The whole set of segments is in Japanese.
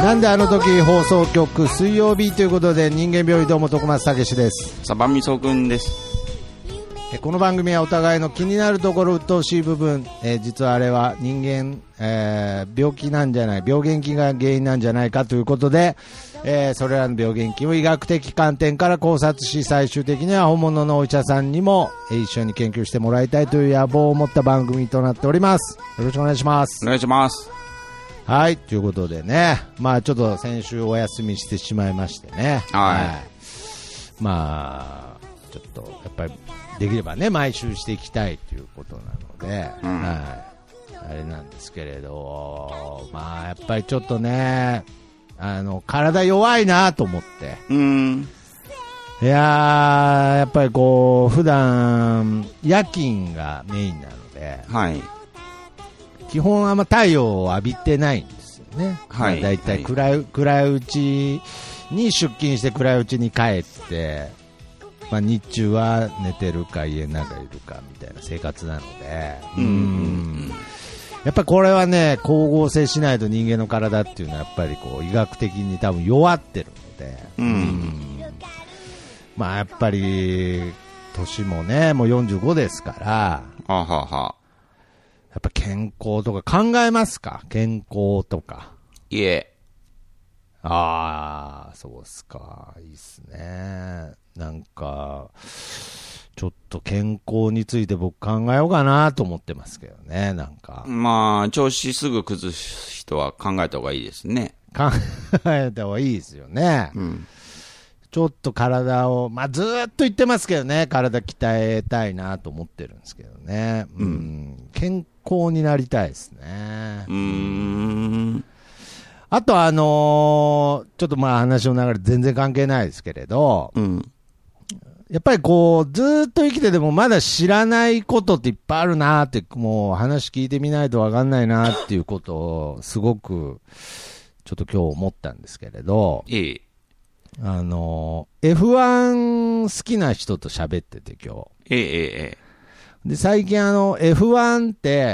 なんであの時放送局水曜日ということで、人間病院どうも徳松武史です。 サバミソくんです。 この番組はお互いの気になるところ、鬱陶しい部分、実はあれは人間、病気なんじゃない、病原菌が原因なんじゃないかということで、それらの病原菌を医学的観点から考察し、最終的には本物のお医者さんにも、一緒に研究してもらいたいという野望を持った番組となっております。よろしくお願いします。 お願いします。 はい、ということでね、まあちょっと先週お休みしてしまいましてね、 はい、 まあちょっとやっぱりできればね毎週していきたいということなので、 うん、 はい、あれなんですけれど、まあやっぱりちょっとね、体弱いなと思って、いやー、やっぱりこう普段夜勤がメインなので、 はい、 基本あんま太陽を浴びてないんですよね。 はい、 だいたい暗いうちに出勤して暗いうちに帰って、まあ、日中は寝てるか家の中いるかみたいな生活なので、やっぱりこれはね光合成しないと人間の体っていうのはやっぱりこう医学的に多分弱ってるので、まあやっぱり年もねもう45ですから、 ははは、 やっぱ健康とか考えますか？健康とか。 いえ。 ああ、そうっすか。いいっすね。なんか、ちょっと健康について僕考えようかなと思ってますけどね、なんか。 まあ、調子すぐ崩す人は考えた方がいいですね。 考えた方がいいですよね。ちょっと体を、まあずーっと言ってますけどね、体鍛えたいなと思ってるんですけどね。健康になりたいですね。あとちょっとまあ話の流れ全然関係ないですけれど、やっぱりこうずーっと生きててもまだ知らないことっていっぱいあるなって、もう話聞いてみないとわかんないなっていうことをすごくちょっと今日思ったんですけれど、F1 好きな人と喋ってて今日。で、最近F1 って、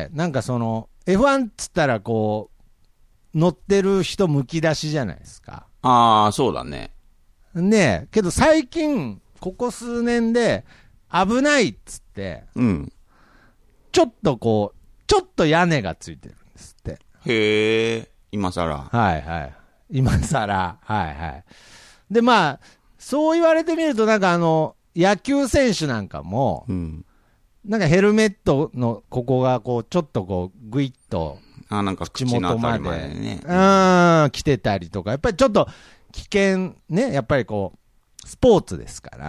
なんかその、F1 っつったらこう、乗ってる人むき出しじゃないですか。 ああ、そうだね。 ねえ、けど最近、ここ数年で、危ないっつって、ちょっと屋根がついてるんですって。 へえ、今更。 はいはい。今更。はいはい。で、まあ、そう言われてみると、なんか野球選手なんかも、なんかヘルメットのここがこう、ちょっとこう、グイッと、 なんか口元までね、 来てたりとか、やっぱりちょっと危険ね、やっぱりこう、スポーツですから、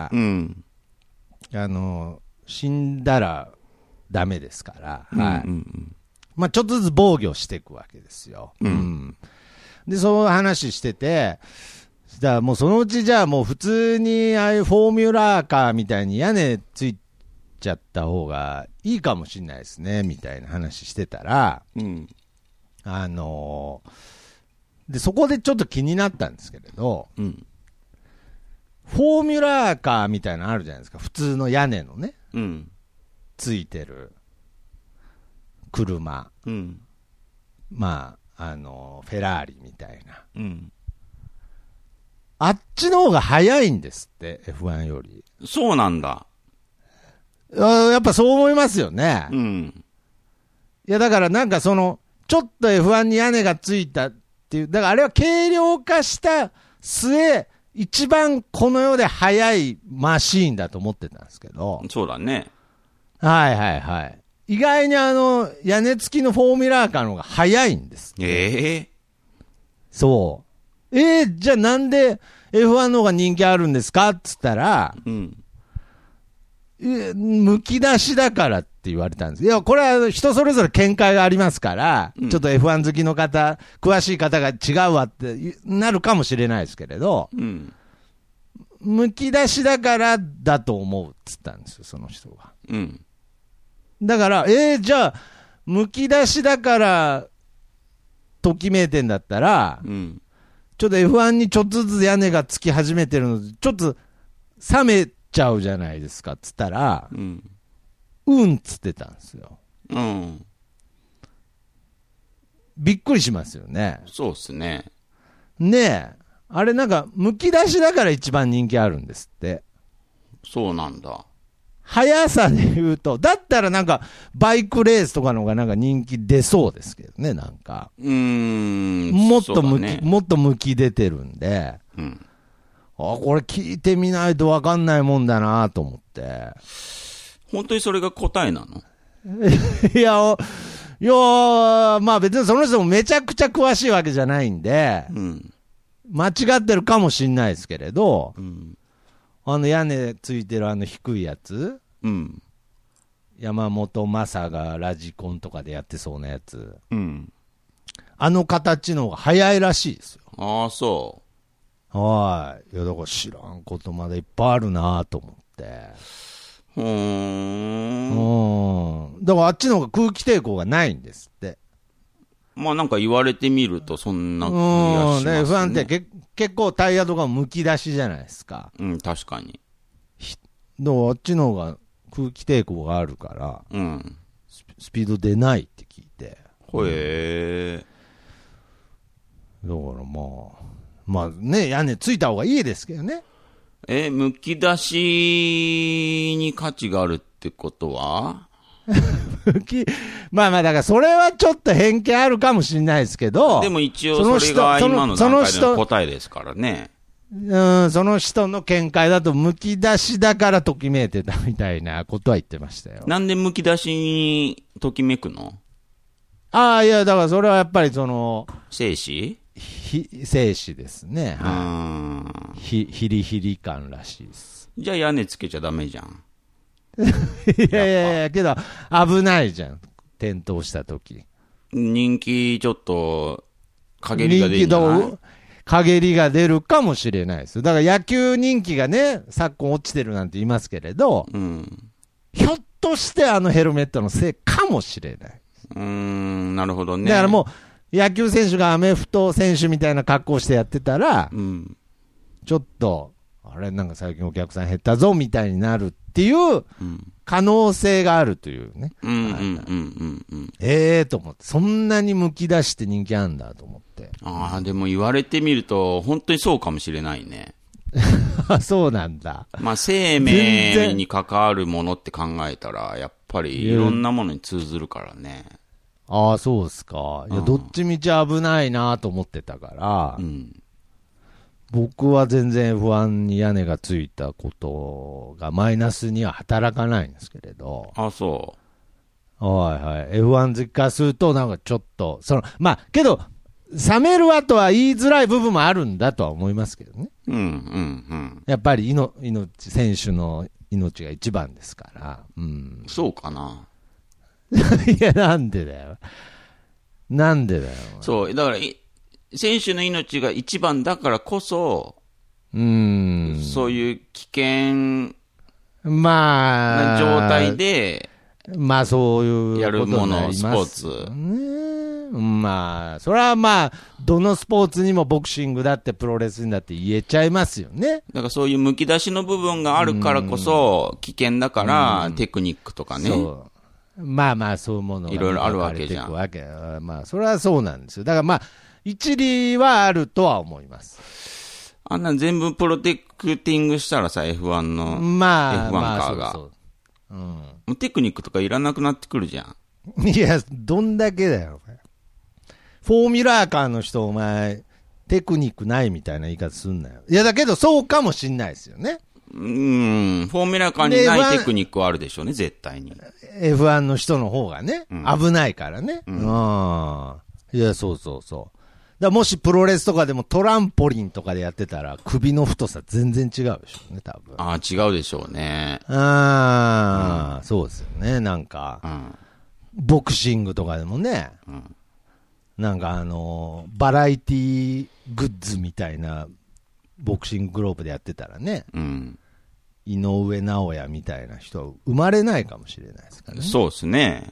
死んだらダメですから、まあちょっとずつ防御していくわけですよ。で、そういう話してて、だからもうそのうちじゃあもう普通にああいうフォーミュラーカーみたいに屋根ついちゃった方がいいかもしれないですね、みたいな話してたら、で、そこでちょっと気になったんですけれど、フォーミュラーカーみたいなのあるじゃないですか、普通の屋根のね、ついてる車、まあ、フェラーリみたいな。あっちの方が早いんですって、F1 より。 そうなんだ。 やっぱそう思いますよね。いや、だからなんかちょっと F1 に屋根がついたっていう、だからあれは軽量化した末、一番この世で速いマシーンだと思ってたんですけど。 そうだね。 はいはいはい。意外に屋根付きのフォーミュラーカーの方が速いんです。そう。じゃあなんで F1 の方が人気あるんですかっつったら、むき出しだからって言われたんです。いや、これは人それぞれ見解がありますから、ちょっと F1 好きの方、詳しい方が違うわってなるかもしれないですけれど、むき出しだからだと思うっつったんですよ、その人が。だから、じゃあ、むき出しだから、ときめいてんだったら、ちょっと F1 にちょっとずつ屋根がつき始めてるので、ちょっと冷めちゃうじゃないですかっつったら、っつってたんですよ。 うん。 びっくりしますよね。 そうっすね。 ねえ。あれなんか、むき出しだから一番人気あるんですって。 そうなんだ。 速さで言うと、だったらなんか、バイクレースとかの方がなんか人気出そうですけどね、なんか。もっともっとむき出てるんで。うん。これ聞いてみないとわかんないもんだなと思って。 本当にそれが答えなの？ いや、まあ別にその人もめちゃくちゃ詳しいわけじゃないんで、うん、間違ってるかもしんないですけれど、うん、屋根ついてる低いやつ、うん、山本昌がラジコンとかでやってそうなやつ、うん、形の方が早いらしいですよ。 ああ、そう。 はい。いや、だから知らんことまだいっぱいあるなと思って。だからあっちの方が空気抵抗がないんですって。 まあなんか言われてみるとそんな気がしますね。 F1 って結構タイヤとかむき出しじゃないですか。 うん、確かに。 だからあっちの方が空気抵抗があるから、うん、スピード出ないって聞いて。 へえ。 だからまあね、屋根ついた方がいいですけどね。 むき出しに価値があるってことはまあだからそれはちょっと偏見あるかもしれないですけど。 でも一応それが今の段階での答えですからね。 その人の見解だとむき出しだからときめいてたみたいなことは言ってましたよ。 なんでむき出しにときめくの？ いや、だからそれはやっぱり生死？ 生死ですね。ヒリヒリ感らしいです。 じゃあ屋根つけちゃダメじゃん。 いや、けど危ないじゃん。転倒した時。 人気ちょっと、陰りが出るんじゃない？ 陰りが出るかもしれないです。だから野球人気がね、昨今落ちてるなんて言いますけれど、うん、ひょっとしてヘルメットのせいかもしれない。 なるほどね。 だからもう、野球選手がアメフト選手みたいな格好してやってたら、うん、ちょっと、あれなんか最近お客さん減ったぞみたいになるっていう可能性があるというね。と思って、そんなにむき出して人気あんだと思って。 でも言われてみると、本当にそうかもしれないね。 そうなんだ。 まあ生命に関わるものって考えたら、やっぱりいろんなものに通ずるからね。 そうですか。いや、どっちみち危ないなと思ってたから、うん、僕は全然 F1 に屋根がついたことがマイナスには働かないんですけれど。 そう。 はい。F1 好きからすると、なんかちょっと、けど、冷めるわとは言いづらい部分もあるんだとは思いますけどね。やっぱり選手の命が一番ですから。うん。 そうかな。 いや、なんでだよ。 そう、だから、選手の命が一番だからこそ、そういう危険な状態で、 そういうやるもの、スポーツ。 それはどのスポーツにもボクシングだってプロレスにだって言えちゃいますよね。 だからそういうむき出しの部分があるからこそ、危険だから、テクニックとかね。 そういうものがいろいろあるわけじゃん。 それはそうなんですよ。だから一理はあるとは思います。 あんな全部プロテクティングしたらさ、F1 の、F1 カーが。もうテクニックとかいらなくなってくるじゃん。いや、どんだけだよ。フォーミュラーカーの人、お前、テクニックないみたいな言い方すんなよ。いや、だけどそうかもしんないですよね。 フォーミュラーカーにないテクニックはあるでしょうね、絶対に。 F1 の人の方がね、危ないからね。いや、そう。だもしプロレスとかでもトランポリンとかでやってたら首の太さ全然違うでしょうね、多分。 違うでしょうね。 そうですよね、なんか、ボクシングとかでもね、なんかバラエティグッズみたいなボクシンググローブでやってたらね、井上尚弥みたいな人は生まれないかもしれないですからね。 そうですね。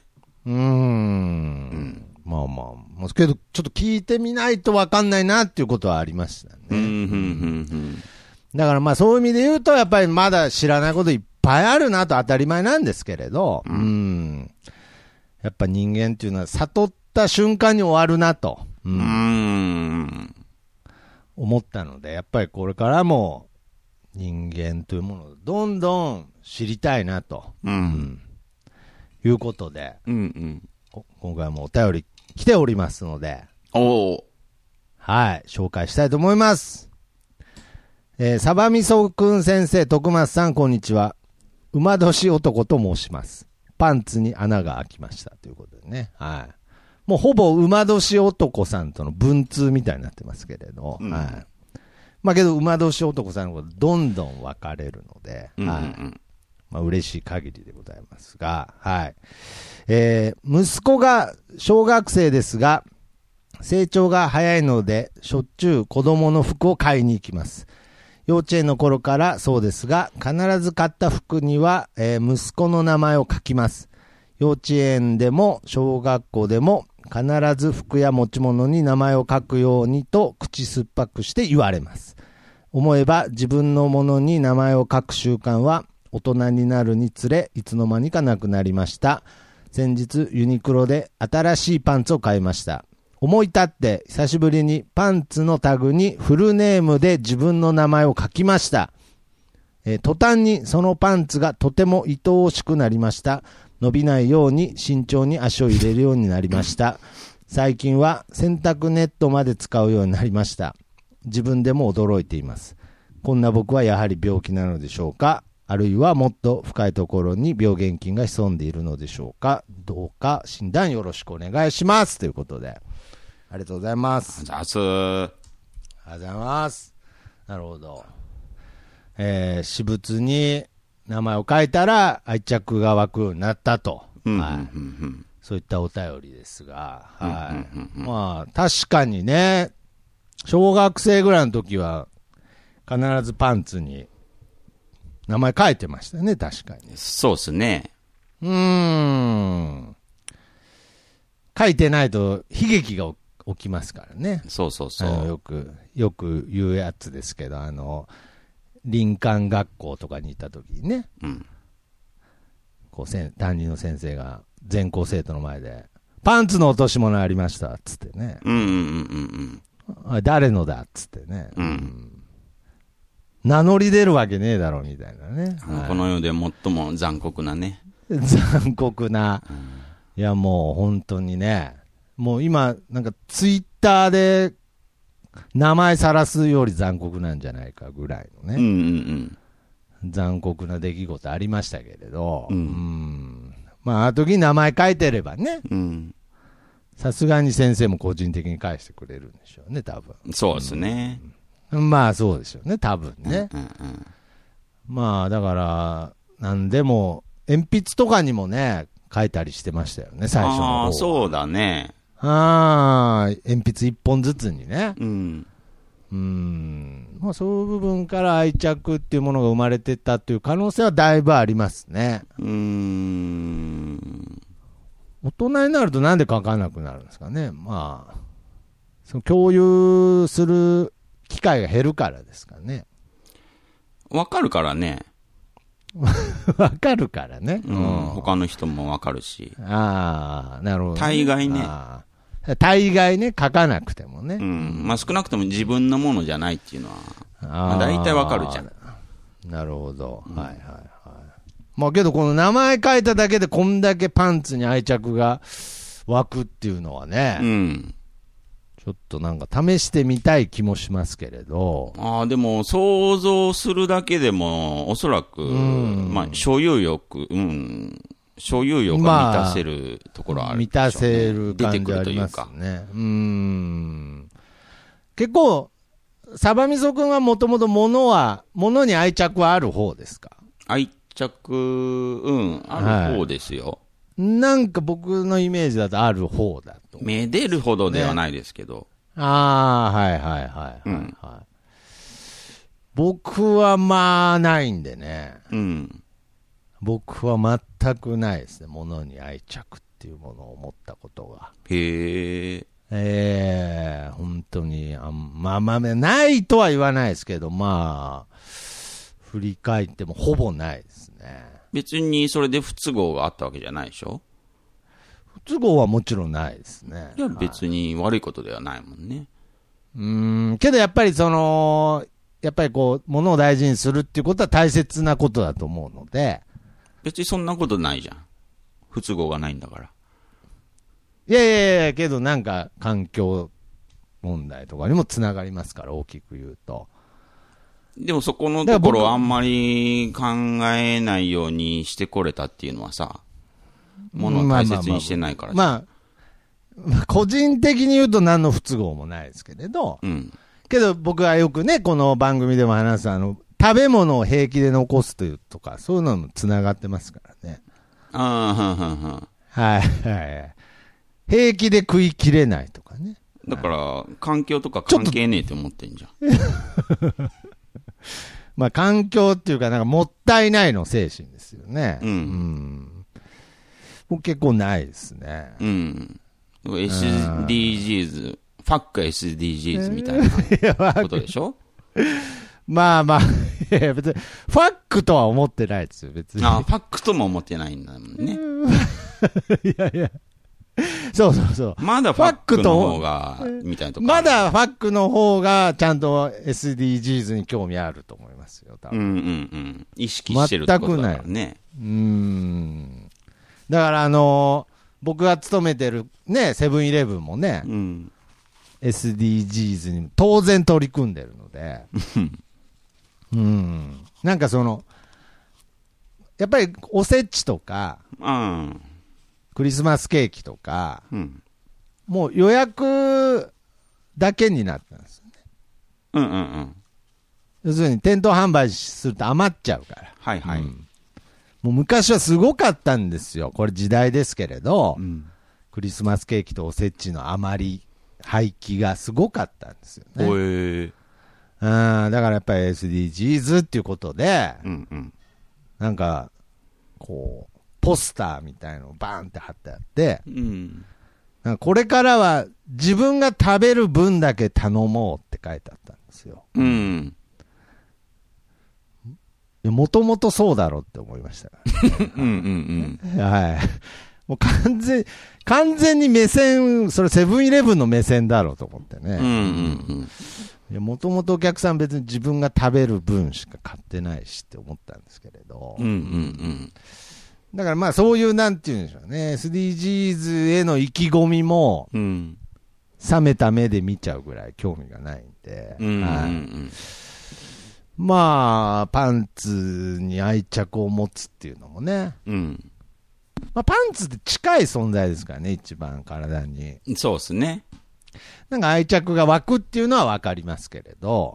けど、ちょっと聞いてみないと分かんないなっていうことはありましたね。だからそういう意味で言うと、やっぱりまだ知らないこといっぱいあるなと当たり前なんですけれど、やっぱ人間っていうのは悟った瞬間に終わるなと。 思ったので、やっぱりこれからも人間というものをどんどん知りたいなと、いうことで、今回もお便り来ておりますので、はい、紹介したいと思います。サバミソくん先生、徳松さん、こんにちは。馬年男と申します。パンツに穴が開きましたということでね。はい。もうほぼ馬年男さんとの文通みたいになってますけれど、はい。まあけど馬年男さんのことどんどん分かれるので、はい。まあ嬉しい限りでございますが、はい。息子が小学生ですが、成長が早いので、しょっちゅう子供の服を買いに行きます。幼稚園の頃からそうですが、必ず買った服には、息子の名前を書きます。幼稚園でも小学校でも必ず服や持ち物に名前を書くようにと口酸っぱくして言われます。思えば自分のものに名前を書く習慣は大人になるにつれいつの間にかなくなりました。先日ユニクロで新しいパンツを買いました。思い立って久しぶりにパンツのタグにフルネームで自分の名前を書きました。途端にそのパンツがとても愛おしくなりました。伸びないように慎重に足を入れるようになりました。最近は洗濯ネットまで使うようになりました。自分でも驚いています。こんな僕はやはり病気なのでしょうか、あるいはもっと深いところに病原菌が潜んでいるのでしょうか。どうか診断よろしくお願いしますということで、ありがとうございます。 ありがとうございます。なるほど。私物に名前を書いたら愛着が湧くようになったと。そういったお便りですが、はい。まあ、確かにね、小学生ぐらいの時は必ずパンツに名前書いてましたね、確かに。 そうですね。 書いてないと悲劇が起きますからね。 そうそうそう。 よく言うやつですけど、林間学校とかに行った時にね、こう担任の先生が全校生徒の前で、パンツの落とし物ありましたっつってね。誰のだっつってね。名乗り出るわけねえだろみたいなね。 この世で最も残酷なね。 残酷な。いやもう本当にね。もう今、なんかツイッターで名前さらすより残酷なんじゃないかぐらいのね。残酷な出来事ありましたけれど。まあ、あの時に名前書いてればね。さすがに先生も個人的に返してくれるんでしょうね、多分。 そうですね。 まあそうでしょうね、多分ね。まあだから、なんでも、鉛筆とかにもね、書いたりしてましたよね、最初の方は。 そうだね。 鉛筆一本ずつにね。まあそういう部分から愛着っていうものが生まれてったっていう可能性はだいぶありますね。大人になるとなんで書かなくなるんですかね。まあ、その共有する機会が減るからですかね。 わかるからね。 わかるからね。 他の人もわかるし。 なるほど、ね。 大概ね。 大概ね、書かなくてもね。 まあ少なくとも自分のものじゃないっていうのは、まあ大体わかるじゃん。 なるほど。はいはいはい。まあけどこの名前書いただけでこんだけパンツに愛着が湧くっていうのはね。ちょっとなんか試してみたい気もしますけれど。 でも想像するだけでもおそらく、まあ所有欲が満たせるところある、ね。 満たせる感じありますね。結構、サバミソ君はもともと物に愛着はある方ですか？ 愛着、ある方ですよ。 なんか僕のイメージだとある方だと。 めでるほどではないですけど。 はいはいはいはい。僕はまあないんでね。僕は全くないですね。物に愛着っていうものを持ったことが。本当に、まあないとは言わないですけど、まあ、振り返ってもほぼないですね。 別にそれで不都合があったわけじゃないでしょ？ 不都合はもちろんないですね。 いや別に悪いことではないもんね。 けどやっぱりやっぱりこう、物を大事にするっていうことは大切なことだと思うので。 別にそんなことないじゃん。不都合がないんだから。 いやいや、けどなんか環境問題とかにもつながりますから、大きく言うと。 でもそこのところをあんまり考えないようにしてこれたっていうのはさ、物を大切にしてないからさ。 個人的に言うと何の不都合もないですけれど、けど僕はよくね、この番組でも話す食べ物を平気で残すというとか、そういうのもつながってますからね。はい。平気で食い切れないとかね。 だから、環境とか関係ねえって思ってんじゃん。 まあ、環境っていうか、なんかもったいないの精神ですよね。僕結構ないですね。 SDGs、ファック SDGs みたいなことでしょまあ、別に、ファックとは思ってないですよ、別に。 ファックとも思ってないんだもんね。 いや。そう。 まだファックの方が、みたいなとこ。 まだファックの方が、ちゃんと SDGs に興味あると思いますよ、多分。 意識してるってことだからね。 だから僕が勤めてるね、セブンイレブンもね、SDGs に当然取り組んでるので、なんかやっぱりおせちとか、クリスマスケーキとか、もう予約だけになったんですよね。要するに店頭販売すると余っちゃうから。もう昔はすごかったんですよ。これ時代ですけれど、クリスマスケーキとおせちの余り、廃棄がすごかったんですよね。だからやっぱり SDGs っていうことで、なんか、こう、ポスターみたいのをバーンって貼ってあって、なんかこれからは自分が食べる分だけ頼もうって書いてあったんですよ。もともとそうだろうって思いました。はい。もう完全に目線、それセブンイレブンの目線だろうと思ってね。もともとお客さん別に自分が食べる分しか買ってないしって思ったんですけれど。だからまあそういうなんていうんでしょうね。SDGs への意気込みも、冷めた目で見ちゃうぐらい興味がないんで。まあ、パンツに愛着を持つっていうのもね。まあ、パンツって近い存在ですからね、一番体に。 そうですね。 なんか愛着が湧くっていうのはわかりますけれど、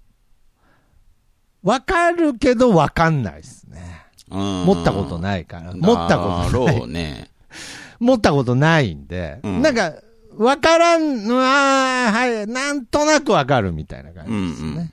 わかるけどわかんないですね。持ったことないから。持ったことない。 ね。 持ったことないんで、なんか、わからんのは、はい、なんとなくわかるみたいな感じですね。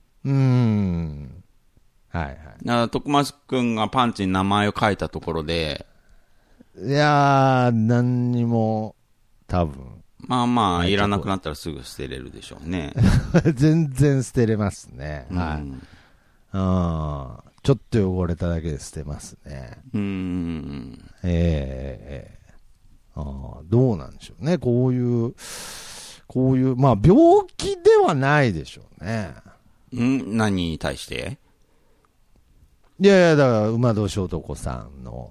徳松くんがパンツに名前を書いたところで。 いやー、何にも、多分。 まあ、いらなくなったらすぐ捨てれるでしょうね。 全然捨てれますね。はい。ちょっと汚れただけで捨てますね。どうなんでしょうね。こういう、まあ、病気ではないでしょうね。 何に対して？ いや、だから、馬年男さんの、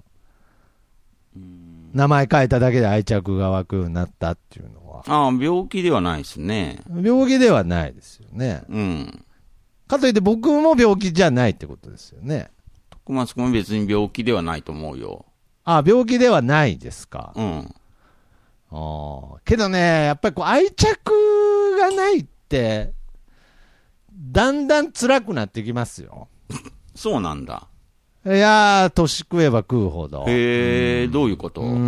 名前書いただけで愛着が湧くようになったっていうのは。 病気ではないですね。 病気ではないですよね。かといって僕も病気じゃないってことですよね。 徳松君も別に病気ではないと思うよ。 病気ではないですか。けどね、やっぱり愛着がないって、だんだん辛くなってきますよ。 そうなんだ。 いやー、年食えば食うほど。 どういうこと？ い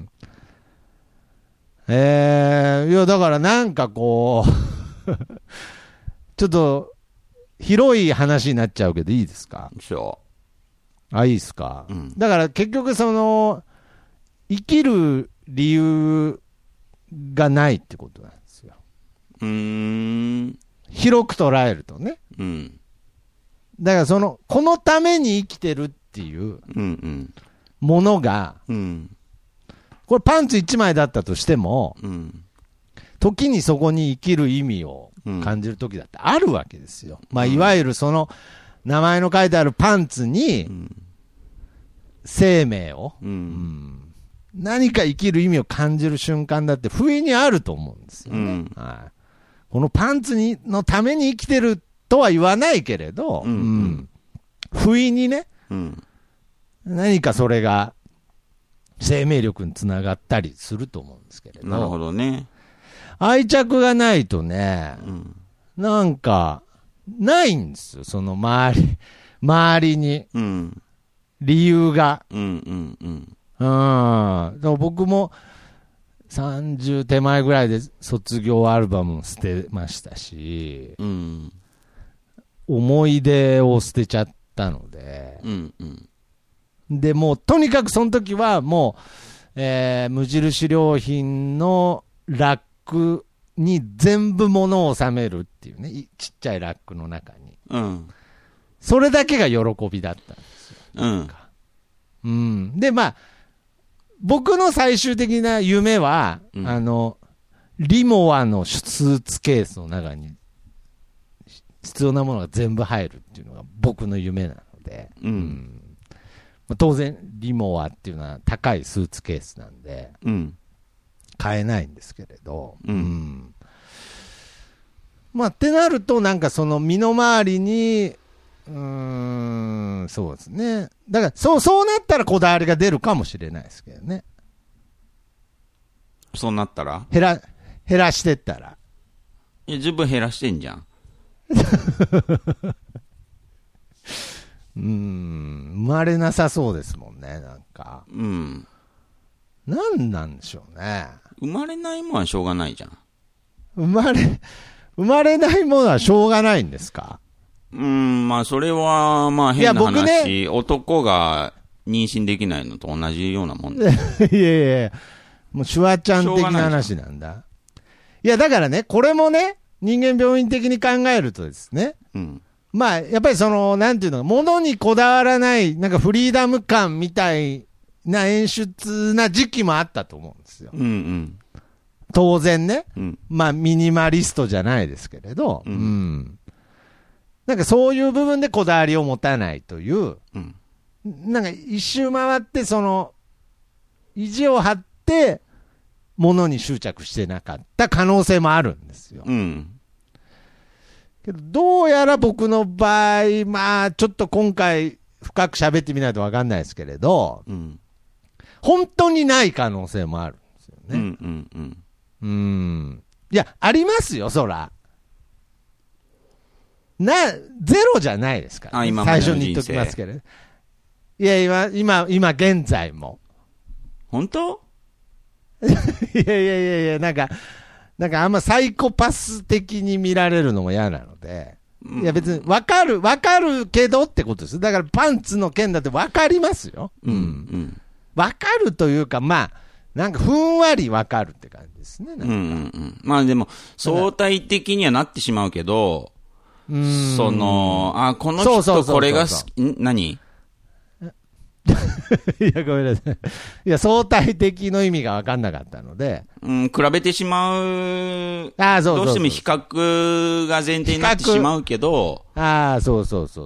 や、だからなんかこう、ちょっと、広い話になっちゃうけどいいですか？いいですか？だから結局生きる理由がないってことなんですよ。広く捉えるとね。だからこのために生きてるっていうものが、これパンツ1枚だったとしても、時にそこに生きる意味を感じる時だってあるわけですよ。まあ、いわゆるその、名前の書いてあるパンツに、生命を、何か生きる意味を感じる瞬間だって不意にあると思うんですよね。はい、このパンツのために生きてるとは言わないけれど、不意にね、何かそれが生命力につながったりすると思うんですけれど。 なるほどね。 愛着がないとね、なんか、ないんですよ。その周りに。理由が。でも僕も30手前ぐらいで卒業アルバムを捨てましたし、思い出を捨てちゃったので、で、もうとにかくその時はもう、無印良品のラックに全部物を収めるっていうね、ちっちゃいラックの中に。それだけが喜びだったんですよ。で、まあ、僕の最終的な夢は、リモアのスーツケースの中に必要なものが全部入るっていうのが僕の夢なので、当然、リモアっていうのは高いスーツケースなんで、買えないんですけれど、まあ、ってなると、なんかその身の回りに、そうですね。だから、そうなったらこだわりが出るかもしれないですけどね。 そうなったら減らしてったら。 いや、十分減らしてんじゃん。 生まれなさそうですもんね、なんか。なんなんでしょうね。 生まれないもんはしょうがないじゃん。 生まれないものはしょうがないんですか？ まあ、それは、まあ、変な話、男が妊娠できないのと同じようなもんで。 いやいや、もうシュワちゃん的な話なんだ。いや、だからね、これもね、人間病院的に考えるとですね、まあ、やっぱりその、なんていうのか、物にこだわらない、なんかフリーダム感みたいな演出な時期もあったと思うんですよ。当然ね、まあ、ミニマリストじゃないですけれど、なんかそういう部分でこだわりを持たないという、なんか一周回って、その、意地を張って、物に執着してなかった可能性もあるんですよ。けど、どうやら僕の場合、まあ、ちょっと今回、深く喋ってみないと分かんないですけれど、本当にない可能性もあるんですよね。いや、ありますよ、そら。ゼロじゃないですから、ね。最初に言っときますけど。いや、今、現在も。 本当？ いや、なんかあんまサイコパス的に見られるのも嫌なので。いや別に、わかるけどってことです。だからパンツの件だってわかりますよ。わかるというか、まあ、なんかふんわりわかるって感じですね。 まあでも、相対的にはなってしまうけど、その、この人これが好き、何？ いや、ごめんなさい。いや、相対的の意味が分かんなかったので。 比べてしまう。どうしても比較が前提になってしまうけど。 そう。 こ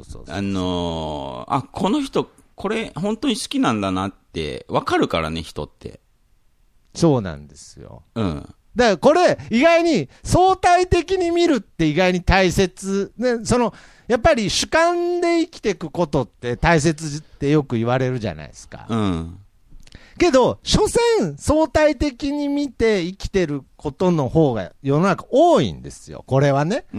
の人、これ本当に好きなんだなって分かるからね、人って。 そうなんですよ。だからこれ、意外に相対的に見るって意外に大切。ね、やっぱり主観で生きていくことって大切ってよく言われるじゃないですか。けど、所詮相対的に見て生きてることの方が世の中多いんですよ。これはね。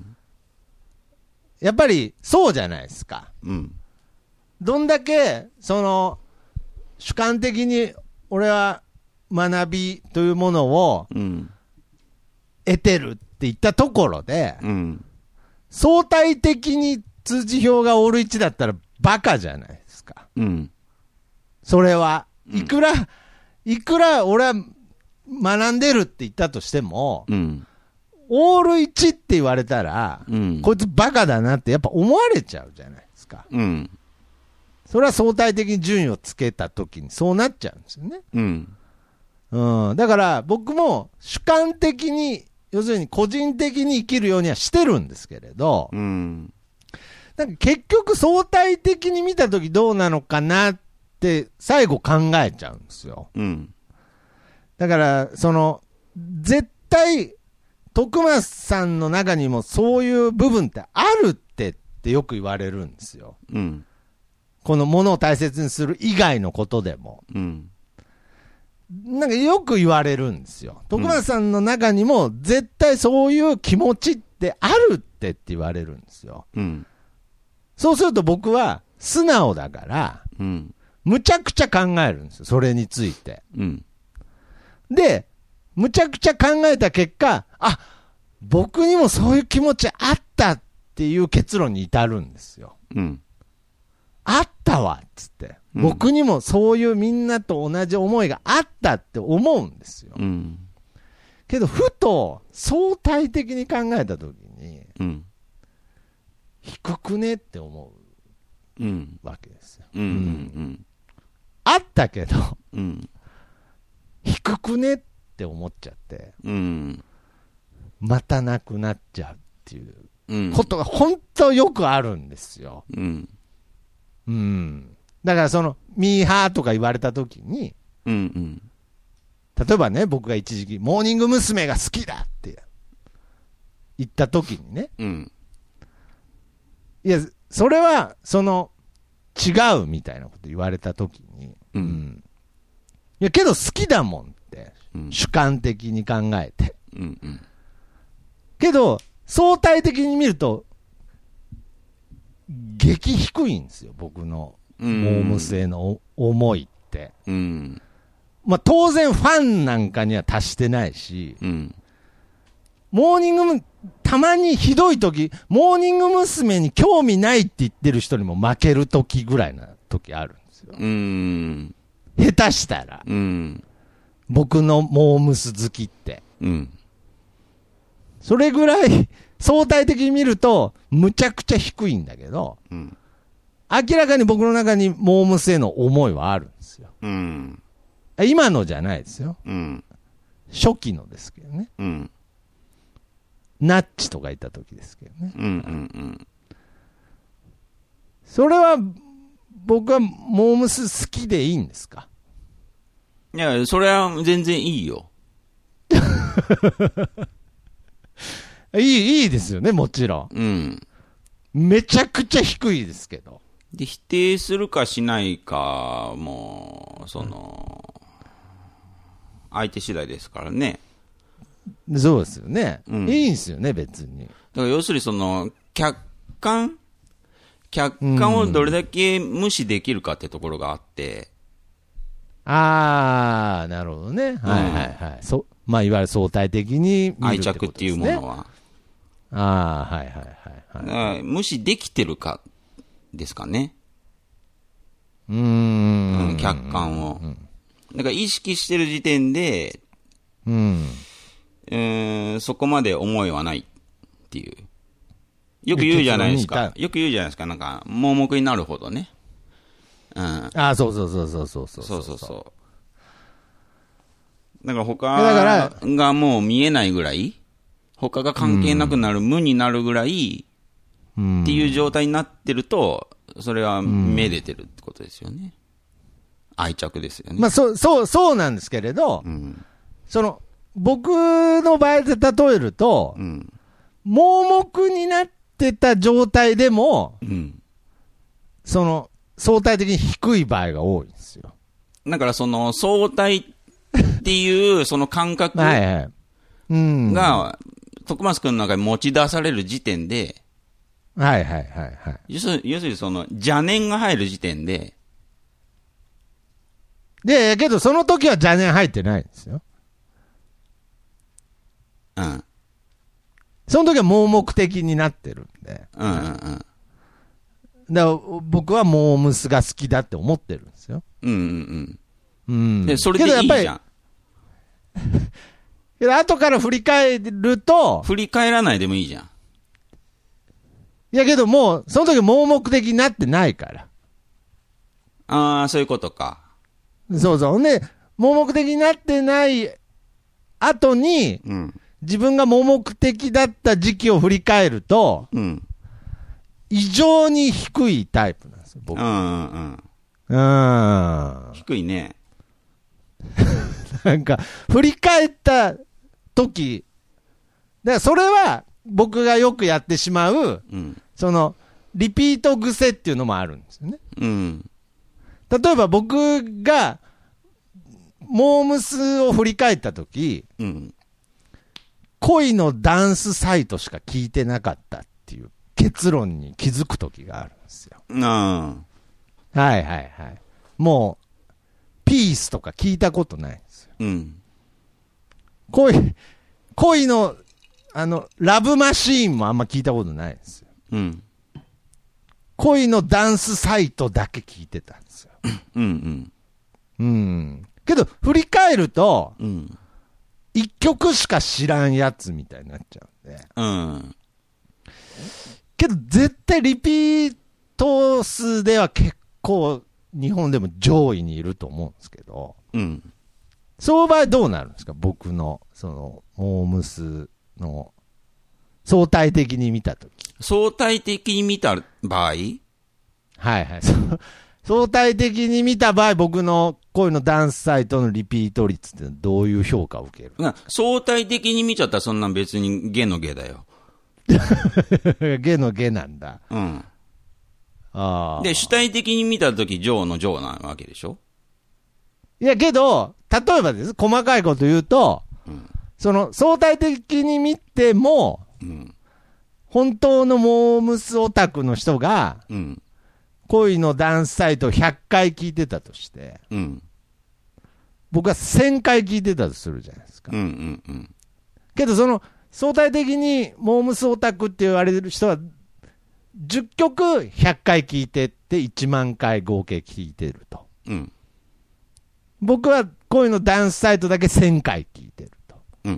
やっぱりそうじゃないですか。どんだけ、主観的に俺は学びというものを得てるって言ったところで、相対的に通知表がオール1だったらバカじゃないですか。それは、いくら俺は学んでるって言ったとしても、オール1って言われたら、こいつバカだなってやっぱ思われちゃうじゃないですか。それは相対的に順位をつけたときにそうなっちゃうんですよね。だから僕も主観的に要するに個人的に生きるようにはしてるんですけれど、なんか結局相対的に見たときどうなのかなって最後考えちゃうんですよ。だから、絶対、徳松さんの中にもそういう部分ってあるってよく言われるんですよ。このものを大切にする以外のことでも。なんかよく言われるんですよ。徳松さんの中にも絶対そういう気持ちってあるって言われるんですよ。そうすると僕は素直だから、むちゃくちゃ考えるんですよ。それについて。で、むちゃくちゃ考えた結果、あ、僕にもそういう気持ちあったっていう結論に至るんですよ。あったわっつって、僕にもそういうみんなと同じ思いがあったって思うんですよ。けど、ふと相対的に考えたときに、低くねって思うわけですよ。あったけど、低くねって思っちゃって、またなくなっちゃうっていうことが本当よくあるんですよ。だからミーハーとか言われたときに、例えばね、僕が一時期、モーニング娘。が好きだって言ったときにね、いや、それは、違うみたいなこと言われたときに、いや、けど好きだもんって、主観的に考えて。けど、相対的に見ると、激低いんですよ、僕のモームスへの思いって。まあ当然ファンなんかには達してないし、モーニングたまにひどい時、モーニング娘。に興味ないって言ってる人にも負ける時ぐらいな時あるんですよ。下手したら。僕のモームス好きって。それぐらい相対的に見るとむちゃくちゃ低いんだけど、明らかに僕の中にモームスへの思いはあるんですよ。今のじゃないですよ。初期のですけどね。ナッチとかいた時ですけどね。それは僕はモームス好きでいいんですか？ いや、それは全然いいよ。 いいですよね、もちろん。めちゃくちゃ低いですけど。 で、否定するかしないかも、相手次第ですからね。 そうですよね。いいんですよね、別に。 だから要するに客観をどれだけ無視できるかってところがあって。 なるほどね。まあ、いわゆる相対的に見る愛着っていうものは。無視できてるかですかね。客観を。だから意識してる時点で、そこまで思いはないっていう。よく言うじゃないですか。なんか、盲目になるほどね。 そう。 だから他がもう見えないぐらい、他が関係なくなる、無になるぐらい、っていう状態になってると、それはめでてるってことですよね。愛着ですよね。 まあ、そうなんですけれど、僕の場合で例えると、盲目になってた状態でも、相対的に低い場合が多いんですよ。 だから相対っていうその感覚が、徳松くんの中に持ち出される時点で、要するに邪念が入る時点で、 けどその時は邪念入ってないんですよ。その時は盲目的になってるんで。だから僕はモームスが好きだって思ってるんですよ。 でそれでいいじゃん。 けど後から振り返ると。 振り返らないでもいいじゃん。 いやけどもう、その時盲目的になってないから。 そういうことか。 そう。で、盲目的になってない後に、 自分が盲目的だった時期を振り返ると、うん、異常に低いタイプなんですよ、僕。 低いね。 なんか、振り返った時、だからそれは僕がよくやってしまう、うん、その、リピート癖っていうのもあるんですよね。うん、例えば僕が、モームスを振り返った時、うん、恋のダンスサイトしか聞いてなかったっていう結論に気づく時があるんですよ。はいはいはい。もう、ピースとか聞いたことないんですよ。うん、恋の、ラブマシーンもあんま聞いたことないんですよ。うん、恋のダンスサイトだけ聞いてたんですよ。うんうん。うん。けど、振り返ると、うん、一曲しか知らんやつみたいになっちゃうんで。うん。けど、絶対リピート数では結構、日本でも上位にいると思うんですけど、うん。その場合どうなるんですか？僕の、モームスの、相対的に見たとき。 相対的に見た場合？ はいはい。相対的に見た場合、僕の恋のダンスサイトのリピート率ってどういう評価を受ける？ 相対的に見ちゃったらそんなん別にゲのゲだよ。 ゲのゲなんだ。うん。 で、主体的に見たとき、ジョーのジョーなわけでしょ？ いや、けど、例えばです。細かいこと言うと、うん、相対的に見ても、うん、本当のモームスオタクの人が、うん、恋のダンスサイトを100回聞いてたとして、うん、僕は1000回聞いてたとするじゃないですか。うんうんうん、けど相対的にモームスオタクって言われる人は、10曲100回聞いてって1万回合計聞いてると。うん、僕は恋のダンスサイトだけ1000回聞いてると。うん、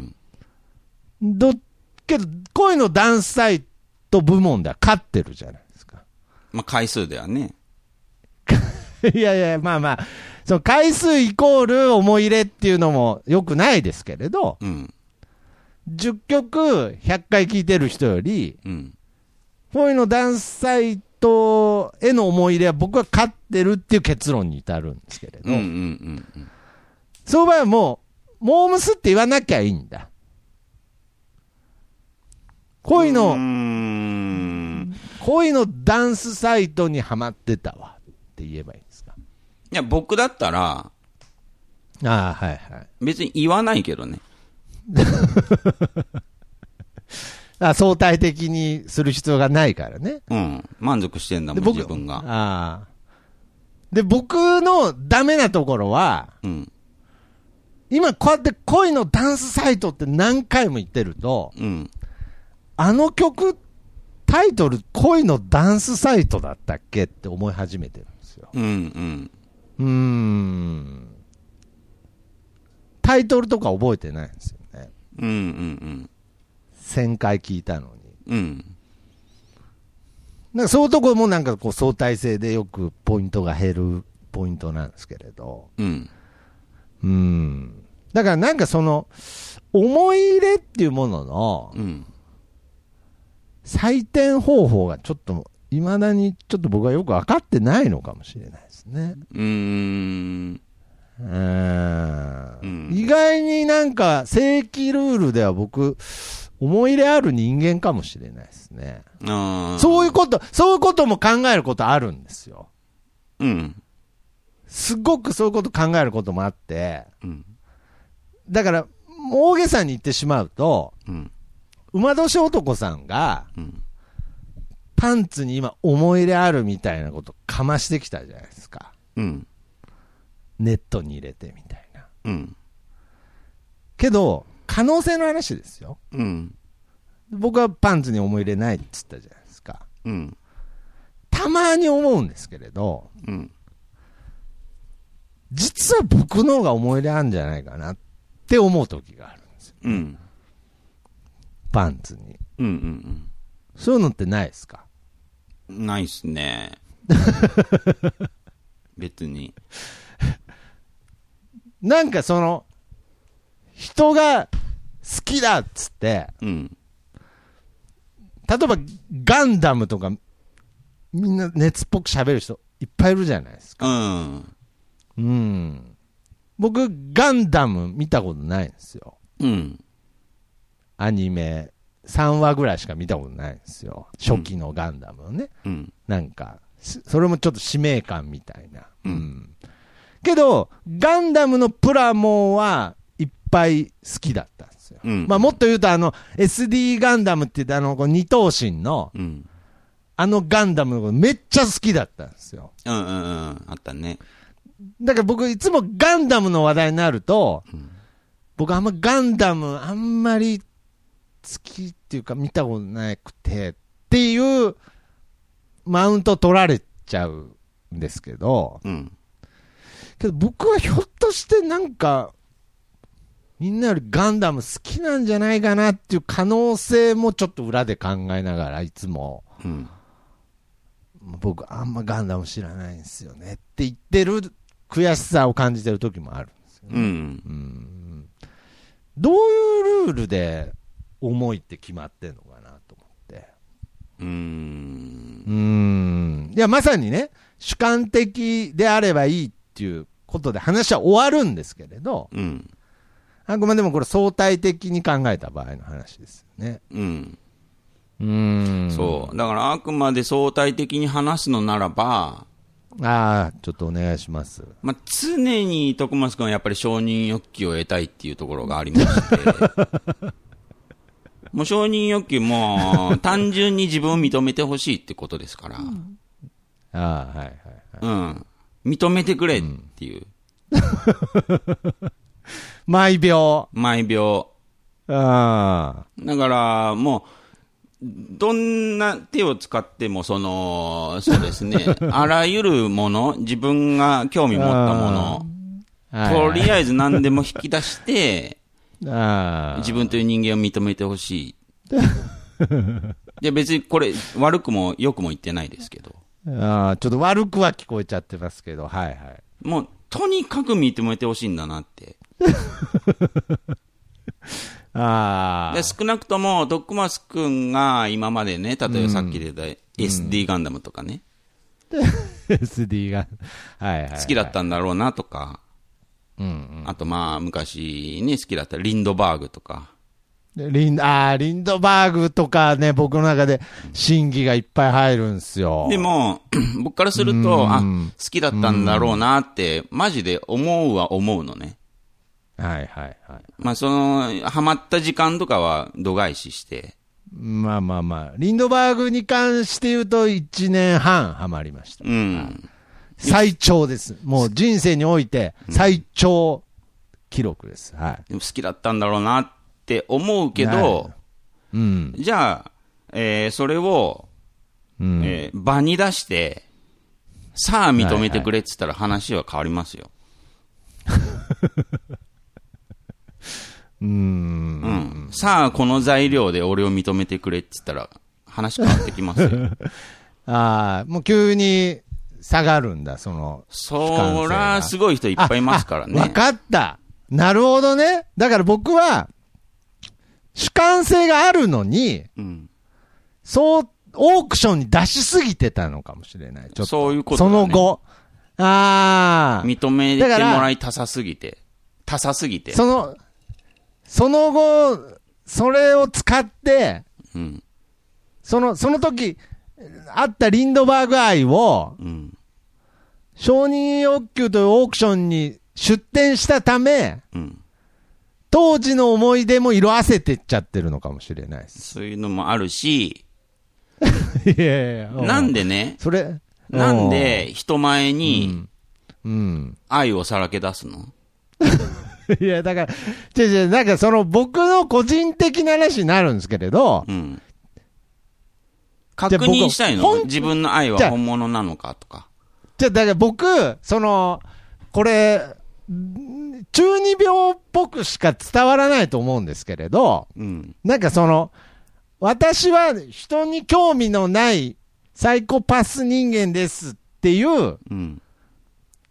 けど恋のダンスサイト部門では勝ってるじゃないですか。 まあ回数ではね。 いやいや、まあまあ、回数イコール思い入れっていうのもよくないですけれど、うん、10曲100回聞いてる人より、うん、恋のダンスサイトへの思い入れは僕は勝ってるっていう結論に至るんですけれど、その場合はもう、モームスって言わなきゃいいんだ。恋のダンスサイトにハマってたわって言えばいいんですか？ いや、僕だったら、 はいはい。 別に言わないけどね。 相対的にする必要がないからね。 うん。満足してんだもん、自分が。 で、僕のダメなところは、うん、今こうやって恋のダンスサイトって何回も言ってると、うん、あの曲、タイトル恋のダンスサイトだったっけって思い始めてるんですよ。タイトルとか覚えてないんですよね。1000回聞いたのに。なんかそういうところもなんかこう相対性でよくポイントが減るポイントなんですけれど。だからなんか思い入れっていうものの、採点方法がちょっと、未だにちょっと僕はよく分かってないのかもしれないですね。意外になんか正規ルールでは僕、思い入れある人間かもしれないですね。そういうことも考えることあるんですよ。すごくそういうこと考えることもあって、だから、大げさに言ってしまうと、馬年男さんが、パンツに今思い入れあるみたいなことかましてきたじゃないですか。ネットに入れてみたいな。けど、可能性の話ですよ。僕はパンツに思い入れないって言ったじゃないですか。たまに思うんですけれど、実は僕の方が思い入れあるんじゃないかなって思う時があるんですよ。パンツに。そういうのってないですか？ ないっすね。別に。なんか人が好好きだっつって、 うん、 例えばガンダムとかみんな熱っぽく喋る人いっぱいいるじゃないですか。うん。僕ガンダム見たことないんですよ。 うん。 アニメ3話ぐらいしか見たことないんですよ。初期のガンダムのね。 うん。 なんかそれもちょっと使命感みたいな。うん。けどガンダムのプラモはいっぱい好きだったんですよ。うん、まあもっと言うとSD ガンダムって言って二頭身の、うん、ガンダムのめっちゃ好きだったんですよ。 うんうんうん。あったね。 だから僕いつもガンダムの話題になると、うん、僕ガンダムあんまり好きっていうか見たことなくてっていうマウント取られちゃうんですけど、うん、けど僕はひょっとしてなんかみんなよりガンダム好きなんじゃないかなっていう可能性もちょっと裏で考えながらいつも、うん、僕あんまガンダム知らないんですよねって言ってる悔しさを感じてる時もあるんですよね。うんうん、どういうルールで思いって決まってんのかなと思って。いやまさにね主観的であればいいっていうことで話は終わるんですけれど、うん、あくまでもこれ相対的に考えた場合の話ですよね。 そうだからあくまで相対的に話すのならば、 ちょっとお願いします。 まあ、常に徳松君はやっぱり承認欲求を得たいっていうところがありましてもう承認欲求も単純に自分を認めてほしいってことですから、 はいはいはい、 うん、認めてくれっていう、 毎秒だからもうどんな手を使ってもそうですねあらゆるもの自分が興味持ったものとりあえず何でも引き出して自分という人間を認めてほしいで別にこれ悪くも良くも言ってないですけどちょっと悪くは聞こえちゃってますけどはいはいもうとにかく認めてほしいんだなってで少なくとも徳松くんが今までね例えばさっき出た SD ガンダムとかね、 SD ガンはいはい、はい、 好きだったんだろうなとか、あとまあ昔ね好きだったリンドバーグとかリンドバーグとかね僕の中で審議がいっぱい入るんですよ。 でも僕からすると好きだったんだろうなってマジで思うのね。 はいはいはい。 まあハマった時間とかは度外視して。 まあリンドバーグに関して言うと1年半ハマりました。最長です。もう人生において最長記録です。はい。 でも好きだったんだろうなって思うけど、じゃあ、それを、場に出して、さあ認めてくれって言ったら話は変わりますよ。さあこの材料で俺を認めてくれって言ったら話変わってきますよ。 もう急に下がるんだそらすごい人いっぱいいますからね。 分かった。なるほどね。だから僕は主観性があるのに、オークションに出しすぎてたのかもしれない。ちょっとそういうことだね。 その後認めてもらいたさすぎてその後それを使って、その時あったリンドバーグ愛を、承認欲求というオークションに出展したため、当時の思い出も色あせてっちゃってるのかもしれないです。 そういうのもあるしいやなんでねなんで人前に愛をさらけ出すのいやだからなんか僕の個人的な話になるんですけれど、 確認したいの自分の愛は本物なのかとか。 だから僕これ中二病っぽくしか伝わらないと思うんですけれど、なんか私は人に興味のないサイコパス人間ですっていう、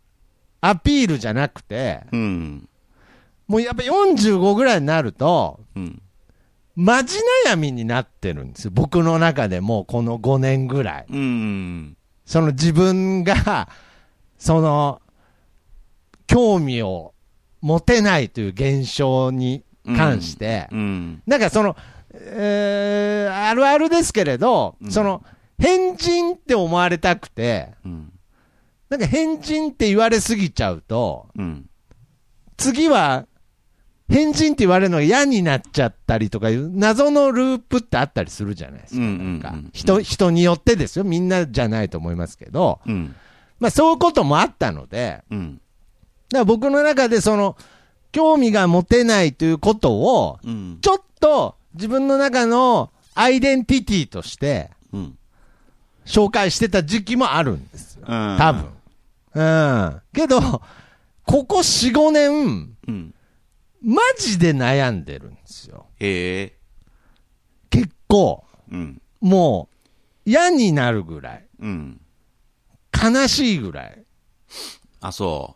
アピールじゃなくて、もうやっぱ45ぐらいになると、 うん。 マジ悩みになってるんですよ。僕の中でもこの5年ぐらい。 うん。 その自分が、その、興味を持てないという現象に関して、 うんうん、 なんかその、あるあるですけれど、 うん、 その、変人って思われたくて、 うん、 なんか変人って言われすぎちゃうと、 うん、 次は、変人って言われるのが嫌になっちゃったりとかいう謎のループってあったりするじゃないですか。なんか人によってですよ。みんなじゃないと思いますけど、 うん、 まあそういうこともあったので、 うん、 だから僕の中でその、興味が持てないということを、ちょっと自分の中のアイデンティティとして、紹介してた時期もあるんですよ。多分。けど、ここ4、5年、マジで悩んでるんですよ。結構、もう嫌になるぐらい、悲しいぐらい。 あ、そう。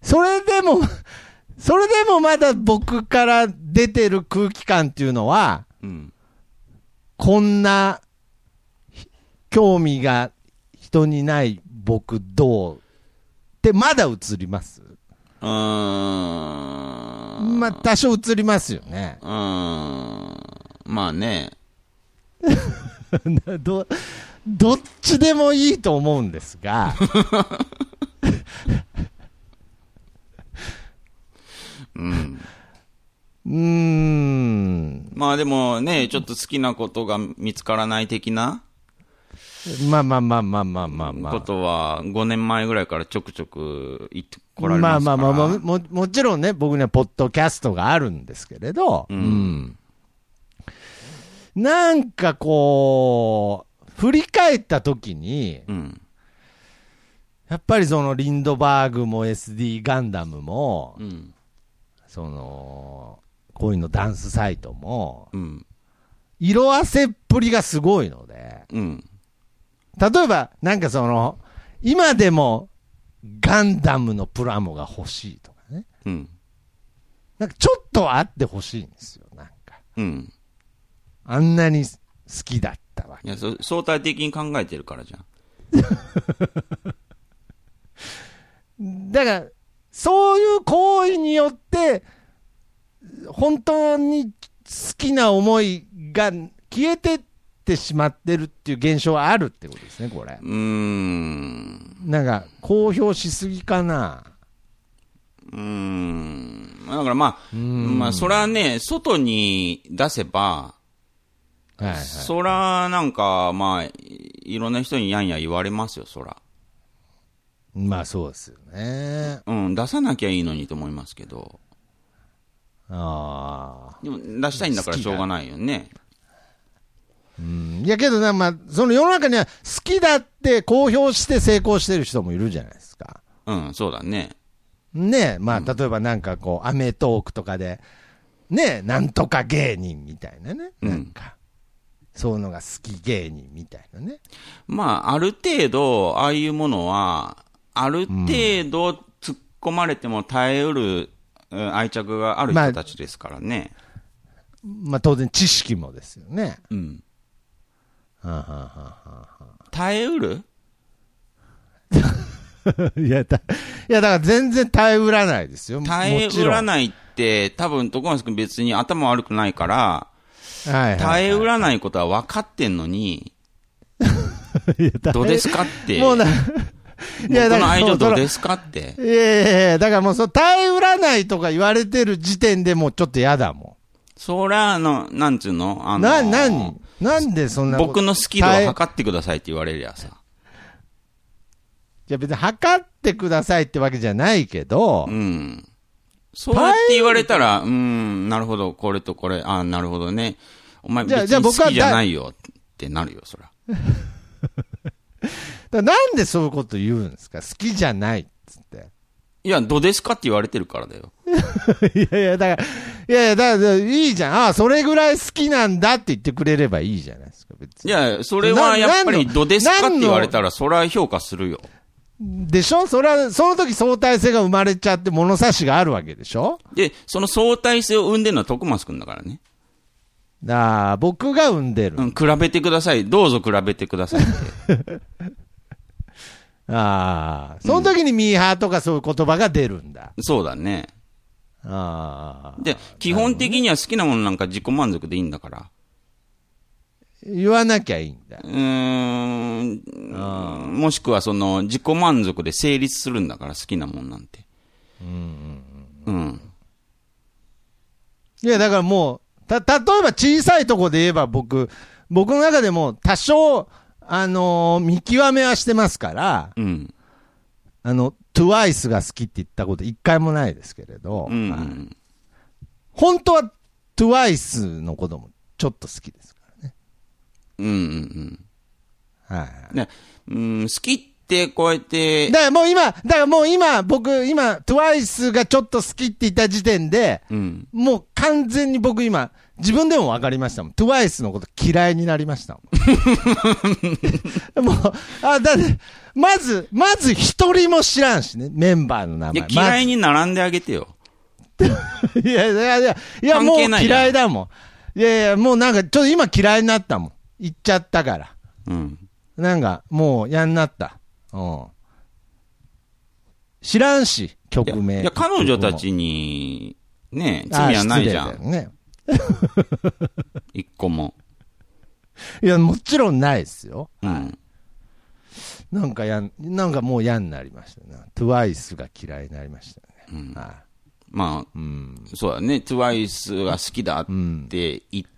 それでもまだ僕から出てる空気感っていうのは、こんな興味が人にない僕どうってまだ映ります。まあ多少映りますよね。 まあね。 どっちでもいいと思うんですが。 まあでもね、ちょっと好きなことが見つからない的なまあ。 ことは、5年前ぐらいからちょくちょく言ってこられますから。 もちろんね、僕にはポッドキャストがあるんですけれど、なんかこう、振り返ったときに、やっぱりそのリンドバーグも SD ガンダムも、その、こういうのダンスサイトも、色あせっぷりがすごいので、例えば、なんかその、今でもガンダムのプラモが欲しいとかね。なんかちょっとあって欲しいんですよ、なんか。あんなに好きだったわけ。 いや、相対的に考えてるからじゃん。だから、そういう行為によって、本当に好きな思いが消えてってしまってるっていう現象はあるってことですね、これ。なんか、公表しすぎかな。 だからまあ、それはね、外に出せば、そらなんか、まあ、いろんな人にやんや言われますよ、そら。 まあそうですよね。 出さなきゃいいのにと思いますけど。でも出したいんだからしょうがないよね。 いやけどな、まあ、その世の中には好きだって公表して成功してる人もいるじゃないですか。 そうだね。 ねえ、まあ、例えばなんかこう、アメトーークとかで、ねえ、なんとか芸人みたいなね。なんか、そういうのが好き芸人みたいなね。 まあ、ある程度、ああいうものは、ある程度突っ込まれても耐えうる、愛着がある人たちですからね。 まあ当然知識もですよね。 耐えうるいや、だから全然耐えうらないですよ。 耐えうらないって、多分、徳松くん別に頭悪くないから、耐えうらないことは分かってんのに、どうですかって。もう僕の愛情どうですかって。 いや、だからもう耐えうらないとか言われてる時点でもうちょっと嫌だもん。 そりゃ、なんつうのなんでそんな僕のスキルを測ってくださいって言われりゃさ。 じゃあ別に測ってくださいってわけじゃないけど。 そうやって言われたら、なるほど、これとこれ、なるほどね。お前別に好きじゃないよってなるよ、そら。 なんでそういうこと言うんですか？好きじゃないっつって。 いや、どうですかって言われてるからだよ。 だからいいじゃん。それぐらい好きなんだって言ってくれればいいじゃないですか、別に。 いや、それはやっぱりどうですかって言われたら、それは評価するよ。 でしょ？それは、その時相対性が生まれちゃって物差しがあるわけでしょ？ で、その相対性を生んでるのは徳松くんだからね。 僕が生んでる。 比べてください。どうぞ比べてくださいって。 その時にミーハーとかそういう言葉が出るんだ。 そうだね。で、基本的には好きなものなんか自己満足でいいんだから。 言わなきゃいいんだ。 もしくはその自己満足で成立するんだから、好きなもんなんて。 いや、だからもう、例えば小さいとこで言えば僕の中でも多少、見極めはしてますから、TWICE が好きって言ったこと一回もないですけれど、本当は TWICE のこともちょっと好きですからね。 好きってこうやって。 だからもう今、僕、TWICE がちょっと好きって言った時点で、もう完全に僕今、自分でも分かりましたもん。TWICE のこと嫌いになりましたもん。もう、だって、まず一人も知らんしね、メンバーの名前。 いや、嫌いに並んであげてよ。 いや、もう嫌いだもん。いや、もうなんか、ちょっと今嫌いになったもん。言っちゃったから。なんか、もう嫌になった。知らんし、曲名。 いや、彼女たちに、ね、罪はないじゃん。ね。一個も。 いや、もちろんないですよ。なんかもう嫌になりましたね。TWICE が嫌いになりましたね。 そうだね。TWICE が好きだって言って、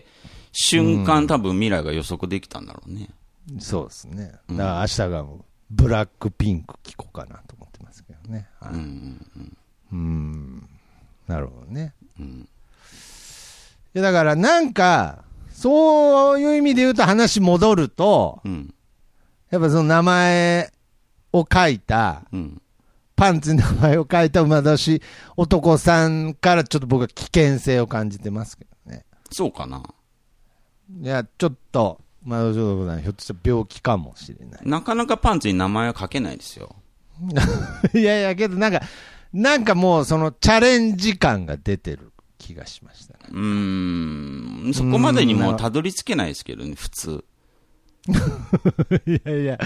瞬間多分未来が予測できたんだろうね。 そうですね。だから明日がもうブラックピンク聞こうかなと思ってますけどね。なるほどね。いやだからなんか、そういう意味で言うと話戻ると、やっぱその名前を書いた、パンツに名前を書いた馬年男さんからちょっと僕は危険性を感じてますけどね。 そうかな。 いや、ちょっと、ひょっとしたら病気かもしれない。 なかなかパンツに名前は書けないですよ。 いや、けどなんかもうそのチャレンジ感が出てる気がしましたね。 そこまでにもうたどり着けないですけどね、普通。 い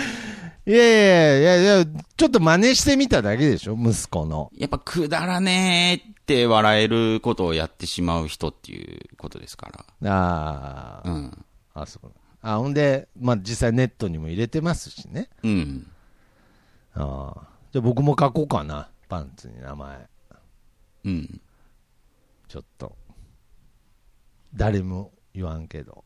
や、ちょっと真似してみただけでしょ、息子の。 やっぱくだらねーって笑えることをやってしまう人っていうことですから。 そう。ほんで、実際ネットにも入れてますしね。じゃあ僕も書こうかな、パンツに名前。ちょっと。誰も言わんけど。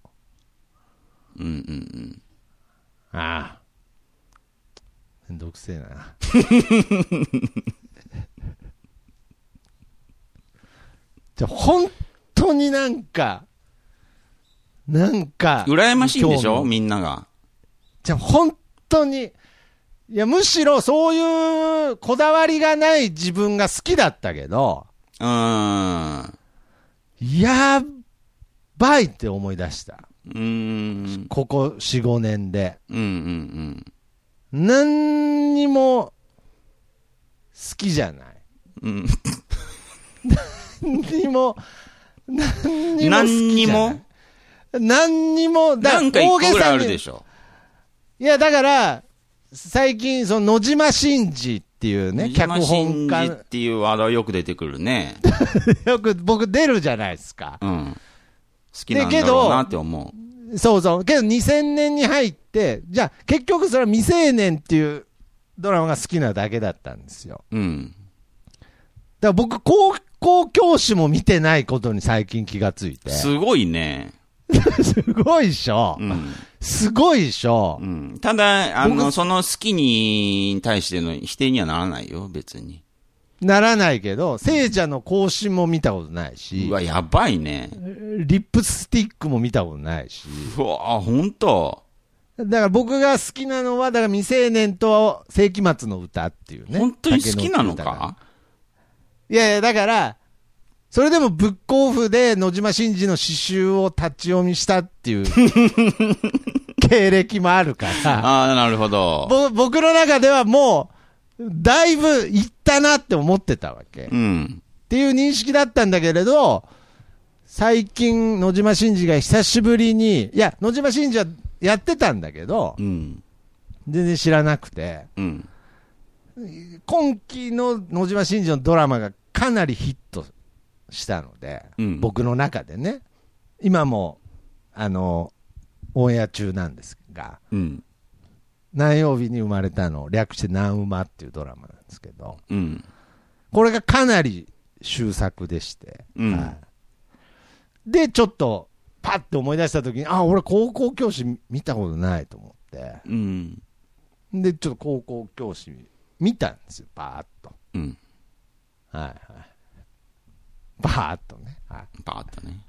めんどくせえな。じゃあ本当になんか、 羨ましいんでしょみんなが。 じゃあ本当に、いや、むしろそういうこだわりがない自分が好きだったけど、やばいって思い出した。ここ4、5年で。何にも好きじゃない。何にも、 なんか一個ぐらいあるでしょ。 いや、だから、最近、その野島真司っていうね、脚本家。野島真司っていうワードはよく出てくるね。 よく僕出るじゃないですか。 好きなんだろうなって思う。そうそう。けど2000年に入って、じゃあ結局それは未成年っていうドラマが好きなだけだったんですよ。だから僕、高校教師も見てないことに最近気がついて。 すごいね。 すごいでしょ。すごいでしょ。 ただ、その好きに対しての否定にはならないよ、別に。 ならないけど、聖者の行進も見たことないし。 うわ、やばいね。 リップスティックも見たことないし。 うわ、ほんと。 だから僕が好きなのは、だから未成年と世紀末の歌っていうね。 本当に好きなのか？ いやいや、だから、それでもブックオフで野島真司の詩集を立ち読みしたっていう経歴もあるから。 ああ、なるほど。 僕の中ではもう、だいぶいったなって思ってたわけ。 うん。 っていう認識だったんだけれど、最近、野島伸司が久しぶりに、いや、野島伸司はやってたんだけど、 うん、 全然知らなくて、 うん、 今期の野島伸司のドラマがかなりヒットしたので、 うん、 僕の中でね、今も、オンエア中なんですが、 うん、 何曜日に生まれたの、略して何馬っていうドラマなんですけど、 うん、 これがかなり秀作でして、 うん、 はい、で、ちょっと、パッと思い出したときに、あ、俺高校教師見たことないと思って、 うん、 で、ちょっと高校教師見たんですよ、バーッと。 うん、 はいはい。バーッとね。はい、 バーッとね。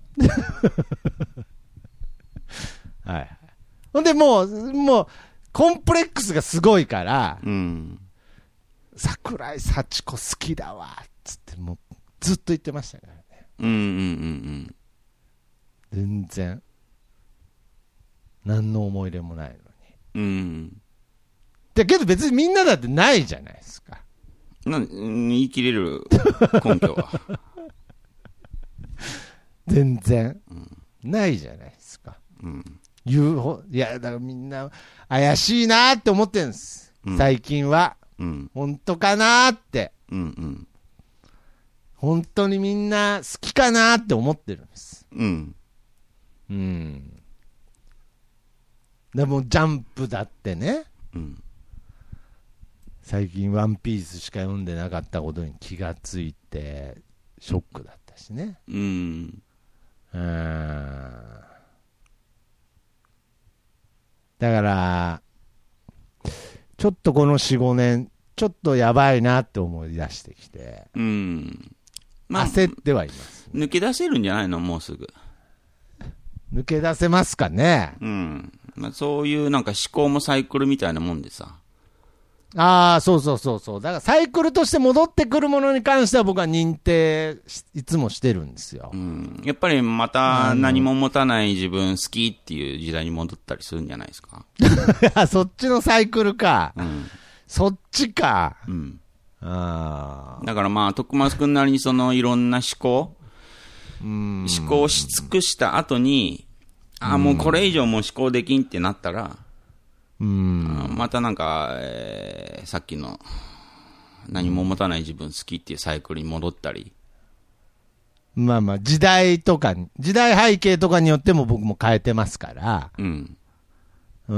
はいはい。ほんでもう、コンプレックスがすごいから、 うん、 桜井幸子好きだわ、つってもうずっと言ってましたからね。 うんうんうんうん。 全然、何の思い入れもないのに。 うん。 だけど別にみんなだってないじゃないですか。 言い切れる根拠は。 全然、ないじゃないですか。 うん。 いや、だからみんな怪しいなって思ってるんです。うん、最近は。うん。本当かなって。うんうん。本当にみんな好きかなって思ってるんです。うん。うん。でもジャンプだってね。うん。最近ワンピースしか読んでなかったことに気がついて、ショックだったしね。うん。だから、ちょっとこの4、5年、ちょっとやばいなって思い出してきて、うん。まあ、焦ってはいます、 ね。抜け出せるんじゃないのもうすぐ。 抜け出せますかね。 うん。まあ、そういうなんか思考もサイクルみたいなもんでさ。 ああ、そうそうそうそう。だからサイクルとして戻ってくるものに関しては僕は認定いつもしてるんですよ。 うん。やっぱりまた何も持たない自分好きっていう時代に戻ったりするんじゃないですか。 そっちのサイクルか。うん、そっちか。 うん。あだからまあ、徳松くんなりにそのいろんな思考をし尽くした後に、ああ、もうこれ以上もう思考できんってなったら、またなんか、さっきの何も持たない自分好きっていうサイクルに戻ったり。 まあまあ、時代背景とかによっても僕も変えてますから。うん。うん。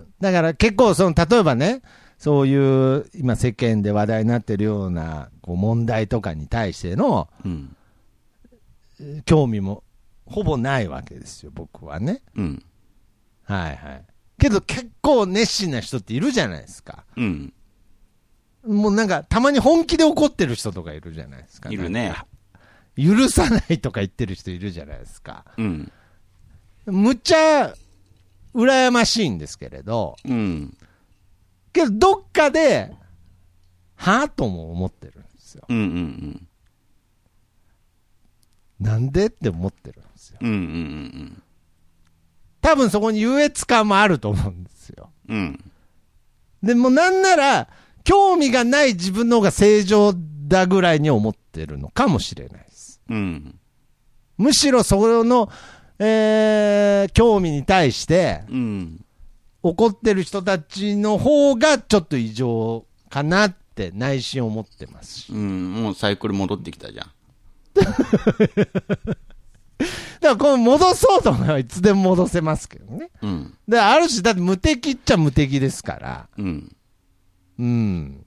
だから結構例えばね、そういう今世間で話題になってるようなこう問題とかに対しての、興味もほぼないわけですよ、僕はね。うん。はいはい。けど結構熱心な人っているじゃないですか。うん。もうなんかたまに本気で怒ってる人とかいるじゃないですか。 いるね。 許さないとか言ってる人いるじゃないですか。うん。むっちゃ羨ましいんですけれど。うん。けどどっかで、はぁとも思ってるんですよ。うんうんうん。なんでって思ってるんですよ。うんうんうん。多分そこに優越感もあると思うんですよ。うん。でもなんなら、興味がない自分の方が正常だぐらいに思ってるのかもしれないです。うん。むしろその、興味に対して、うん、怒ってる人たちの方がちょっと異常かなって内心思ってますし。 うん、もうサイクル戻ってきたじゃん。 だからこの戻そうと思えばいつでも戻せますけどね。うん。だからある種だって無敵っちゃ無敵ですから。うん。うん。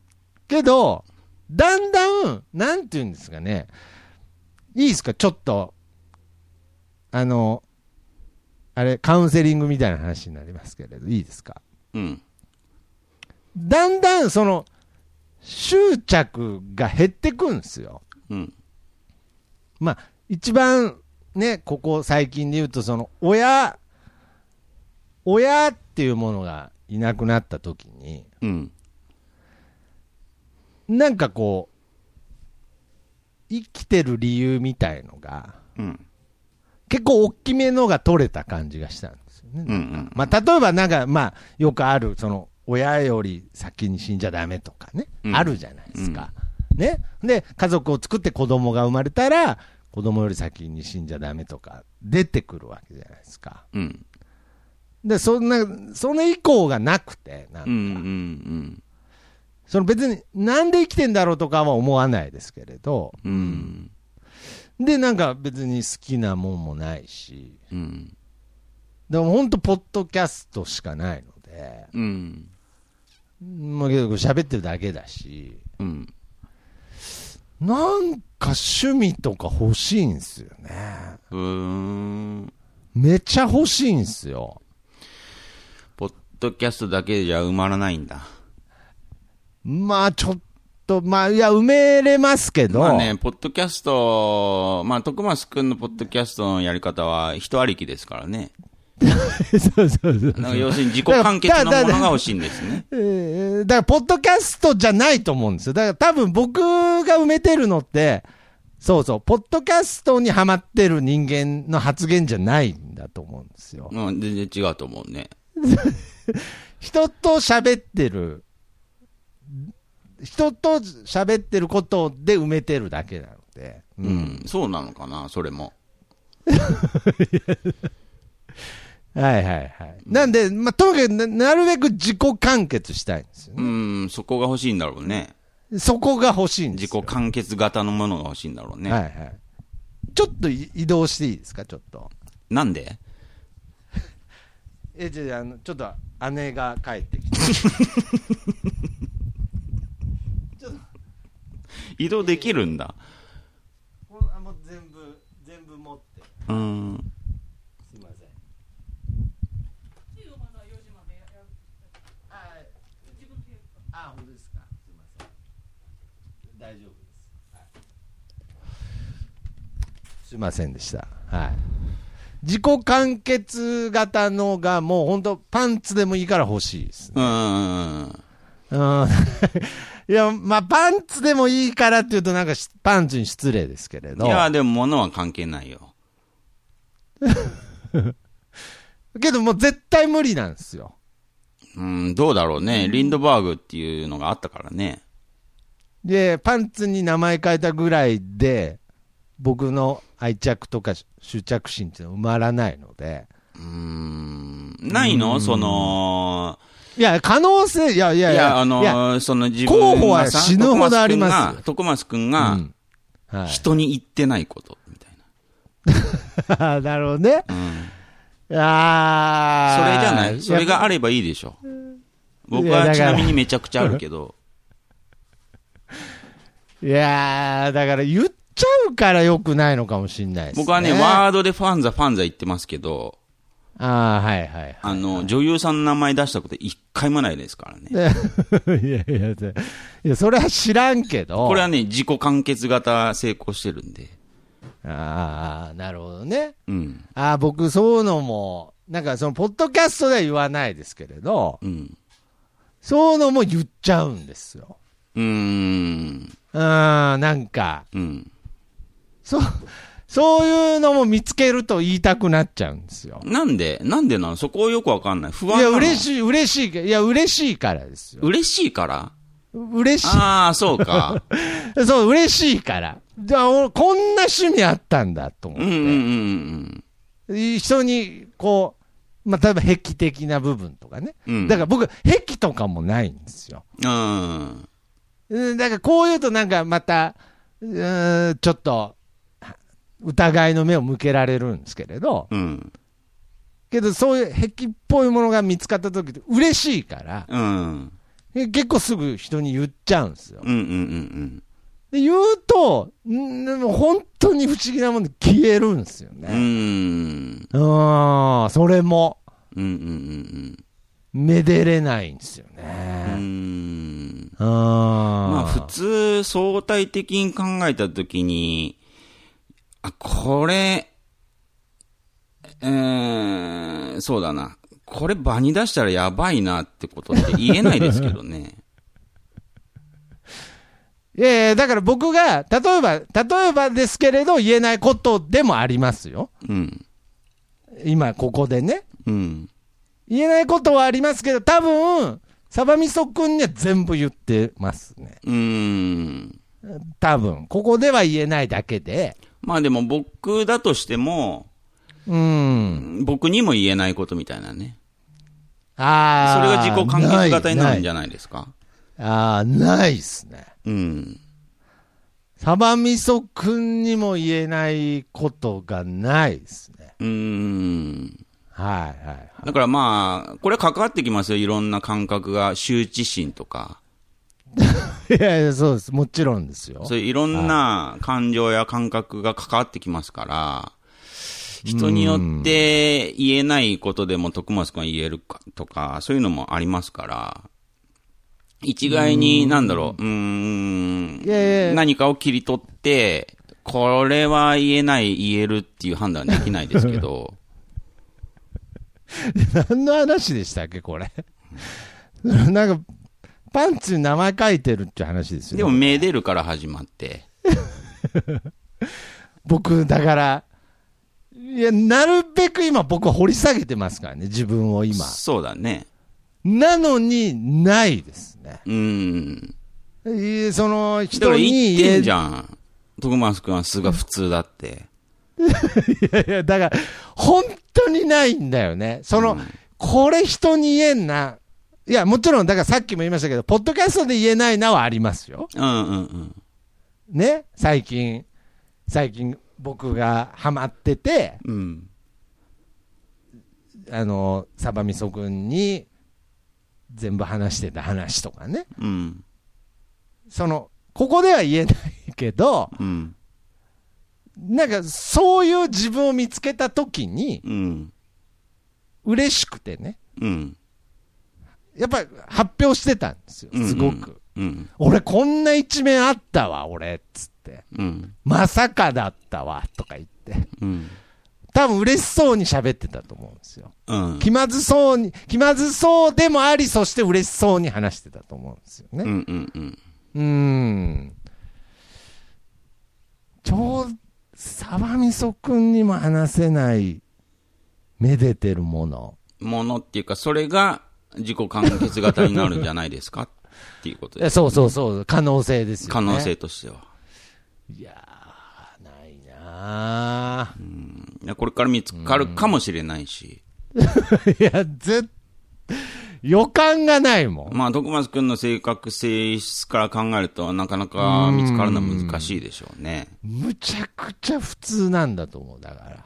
けど、だんだん、なんて言うんですかね。いいですかちょっと、あれ、カウンセリングみたいな話になりますけれど、いいですか？うん。だんだん、執着が減ってくんですよ。うん。まあ、一番、ね、ここ最近で言うと、親っていうものがいなくなった時に、うん。なんかこう、生きてる理由みたいのが、うん。結構大きめのが取れた感じがしたんですよね。まあ、例えばなんか、まあ、よくある、親より先に死んじゃダメとかね、あるじゃないですか。ね。で、家族を作って子供が生まれたら、子供より先に死んじゃダメとか、出てくるわけじゃないですか。で、その以降がなくて、なんか、別に、なんで生きてんだろうとかは思わないですけれど、で、なんか別に好きなもんもないし、でも本当、ポッドキャストしかないので、まあ、喋ってるだけだし、なんか趣味とか欲しいんすよね。めちゃ欲しいんすよ。 ポッドキャストだけじゃ埋まらないんだ。 まあちょっと、まあいや、埋めれますけど。 まあね、ポッドキャスト、まあ徳松くんのポッドキャストのやり方は人ありきですからね。 そう。 なんか要するに自己完結のものが欲しいんですね。 だから、ポッドキャストじゃないと思うんですよ。だから多分僕が埋めてるのって、ポッドキャストにハマってる人間の発言じゃないんだと思うんですよ。 全然違うと思うね。 人と喋ってることで埋めてるだけなので。 そうなのかな、それも。 はい。なんで、まあ、とにかくなるべく自己完結したいんですよね。 そこが欲しいんだろうね。 そこが欲しいんですよ。 自己完結型のものが欲しいんだろうね。 はい。ちょっと移動していいですか、ちょっと。 なんで？ じゃあ、ちょっと姉が帰ってきて。 移動できるんだ。 もう全部持って。すいません。本当ですか。すいません。大丈夫です。すいませんでした。はい。自己完結型のがもう本当パンツでもいいから欲しいです、ね。いや、まあ、パンツでもいいからって言うとなんかパンツに失礼ですけれど。 いや、でも物は関係ないよ。 けどもう絶対無理なんですよ。 どうだろうね。リンドバーグっていうのがあったからね。 で、パンツに名前変えたぐらいで、僕の愛着とか執着心っていうのは埋まらないので。 ないの？ いや、可能性、いや、 その自分候補は死ぬほどありますよ。 徳松くんが、人に言ってないこと、みたいな。 なるほどね。 それじゃない？それがあればいいでしょ。僕はちなみにめちゃくちゃあるけど。 いやー、だから言っちゃうから良くないのかもしれないですね。 僕はね、ワードでファンザ言ってますけど、 はい。 女優さんの名前出したこと一回もないですからね。 いや、それは知らんけど。 これはね、自己完結型成功してるんで。 なるほどね。 僕そういうのも、なんかポッドキャストでは言わないですけれど、そういうのも言っちゃうんですよ。なんか、そういうのも見つけると言いたくなっちゃうんですよ。 なんでなの？そこよくわかんない。不安なの？ いや、嬉しい。いや、嬉しいからですよ。 嬉しいから？ 嬉しい。 そうか。 そう、嬉しいから。じゃあ、こんな趣味あったんだと思って。人に、まあ、例えば、癖的な部分とかね。だから僕、癖とかもないんですよ。だからこう言うとなんかまた、ちょっと、疑いの目を向けられるんですけれど、けどそういう癖っぽいものが見つかった時って嬉しいから、結構すぐ人に言っちゃうんですよ。で言うと、本当に不思議なもので消えるんですよね。それも、めでれないんですよね。 まあ普通相対的に考えたときに、これ、そうだな。これ場に出したらやばいなってことって言えないですけどね。 だから僕が、例えばですけれど言えないことでもありますよ。今ここでね。 うん。言えないことはありますけど、多分、サバミソくんには全部言ってますね。多分、ここでは言えないだけで。 まあでも僕だとしても、僕にも言えないことみたいなね。それが自己完結型になるんじゃないですか。 ないっすね。サバミソくんにも言えないことがないですね。だからまあ、これ関わってきますよ。いろんな感覚が、羞恥心とか。 いや、そうです。もちろんですよ。 そういういろんな感情や感覚が関わってきますから、人によって言えないことでも徳松君は言えるかとか、そういうのもありますから、一概に、何かを切り取って、これは言えない、言えるっていう判断はできないですけど。 何の話でしたっけ、これ。なんか、パンツに名前書いてるって話ですよね。 でも、めでるから始まって。 僕、だから、いや、なるべく今僕掘り下げてますからね、自分を今。 そうだね。 なのに、ないですね。その人に言ってんじゃん。徳松君は素が普通だって。 いや、だから、本当にないんだよね。これ人に言えんな。いや、もちろん、だからさっきも言いましたけど、ポッドキャストで言えないなはありますよ。ね、最近、僕がハマってて、サバミソ君に全部話してた話とかね。ここでは言えないけど、なんかそういう自分を見つけたときに、嬉しくてね、やっぱり発表してたんですよ、すごく。俺こんな一面あったわ、俺っつって、まさかだったわとか言って、多分嬉しそうに喋ってたと思うんですよ。気まずそうでもあり、そして嬉しそうに話してたと思うんですよね。サバミソ君にも話せないめでてるものっていうか、それが自己完結型になるんじゃないですかっていうことです、 ね。そう可能性ですよね。 可能性としては。 いやー、ないなー。これから見つかるかもしれないし。 いや、予感がないもん。 まあ、徳松くんの性格性質から考えると、なかなか見つかるのは難しいでしょうね。 むちゃくちゃ普通なんだと思う、だから。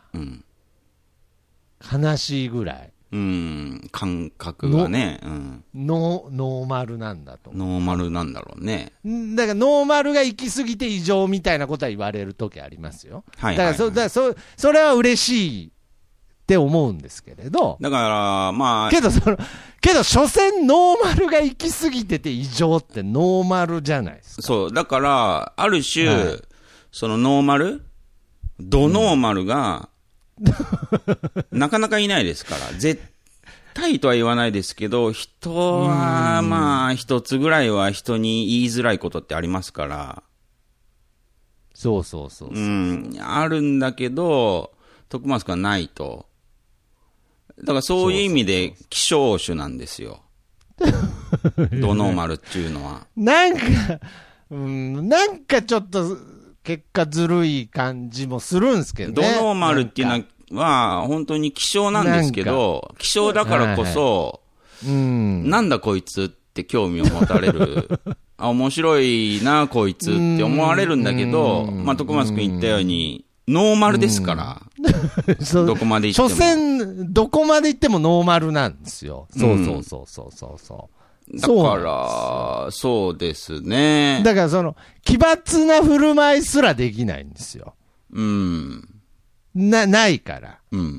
悲しいぐらい。 感覚がね。 ノーマルなんだと思う。 ノーマルなんだろうね。 だからノーマルが行き過ぎて異常みたいなことは言われるときありますよ。だからそれは嬉しいって思うんですけれど。 だからまあ。 けど所詮ノーマルが行き過ぎてて異常ってノーマルじゃないですか。 そう。だから、ある種、そのノーマルドノーマルが、なかなかいないですから。絶対とは言わないですけど、人はまあ一つぐらいは人に言いづらいことってありますから。 そう。 あるんだけど、徳松君はないと。だからそういう意味で希少種なんですよ。ドノーマルっていうのは。 なんかちょっと結果ずるい感じもするんですけどね。 ドノーマルっていうのは本当に希少なんですけど、希少だからこそ、なんだこいつって興味を持たれる。面白いなこいつって思われるんだけど、まあ徳松君言ったように、ノーマルですから。どこまで行っても。 所詮、どこまで行ってもノーマルなんですよ。そう。 だから、そうですね。 だから奇抜な振る舞いすらできないんですよ。ないから。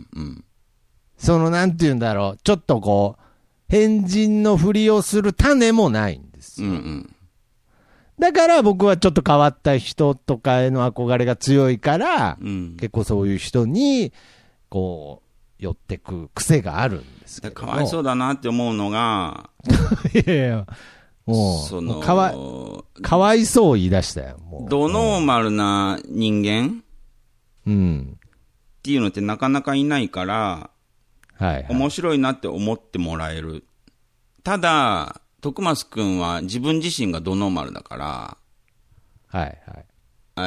なんて言うんだろう。ちょっとこう、変人のふりをする種もないんですよ。だから僕はちょっと変わった人とかへの憧れが強いから、結構そういう人に、こう、寄ってく癖があるんですけど。 かわいそうだなって思うのが、 いや、もうかわいそう言い出したよ、もう。 ドノーマルな人間っていうのってなかなかいないから、 はいはい、 面白いなって思ってもらえる。ただ、徳松くんは自分自身がドノーマルだから、 はいはい。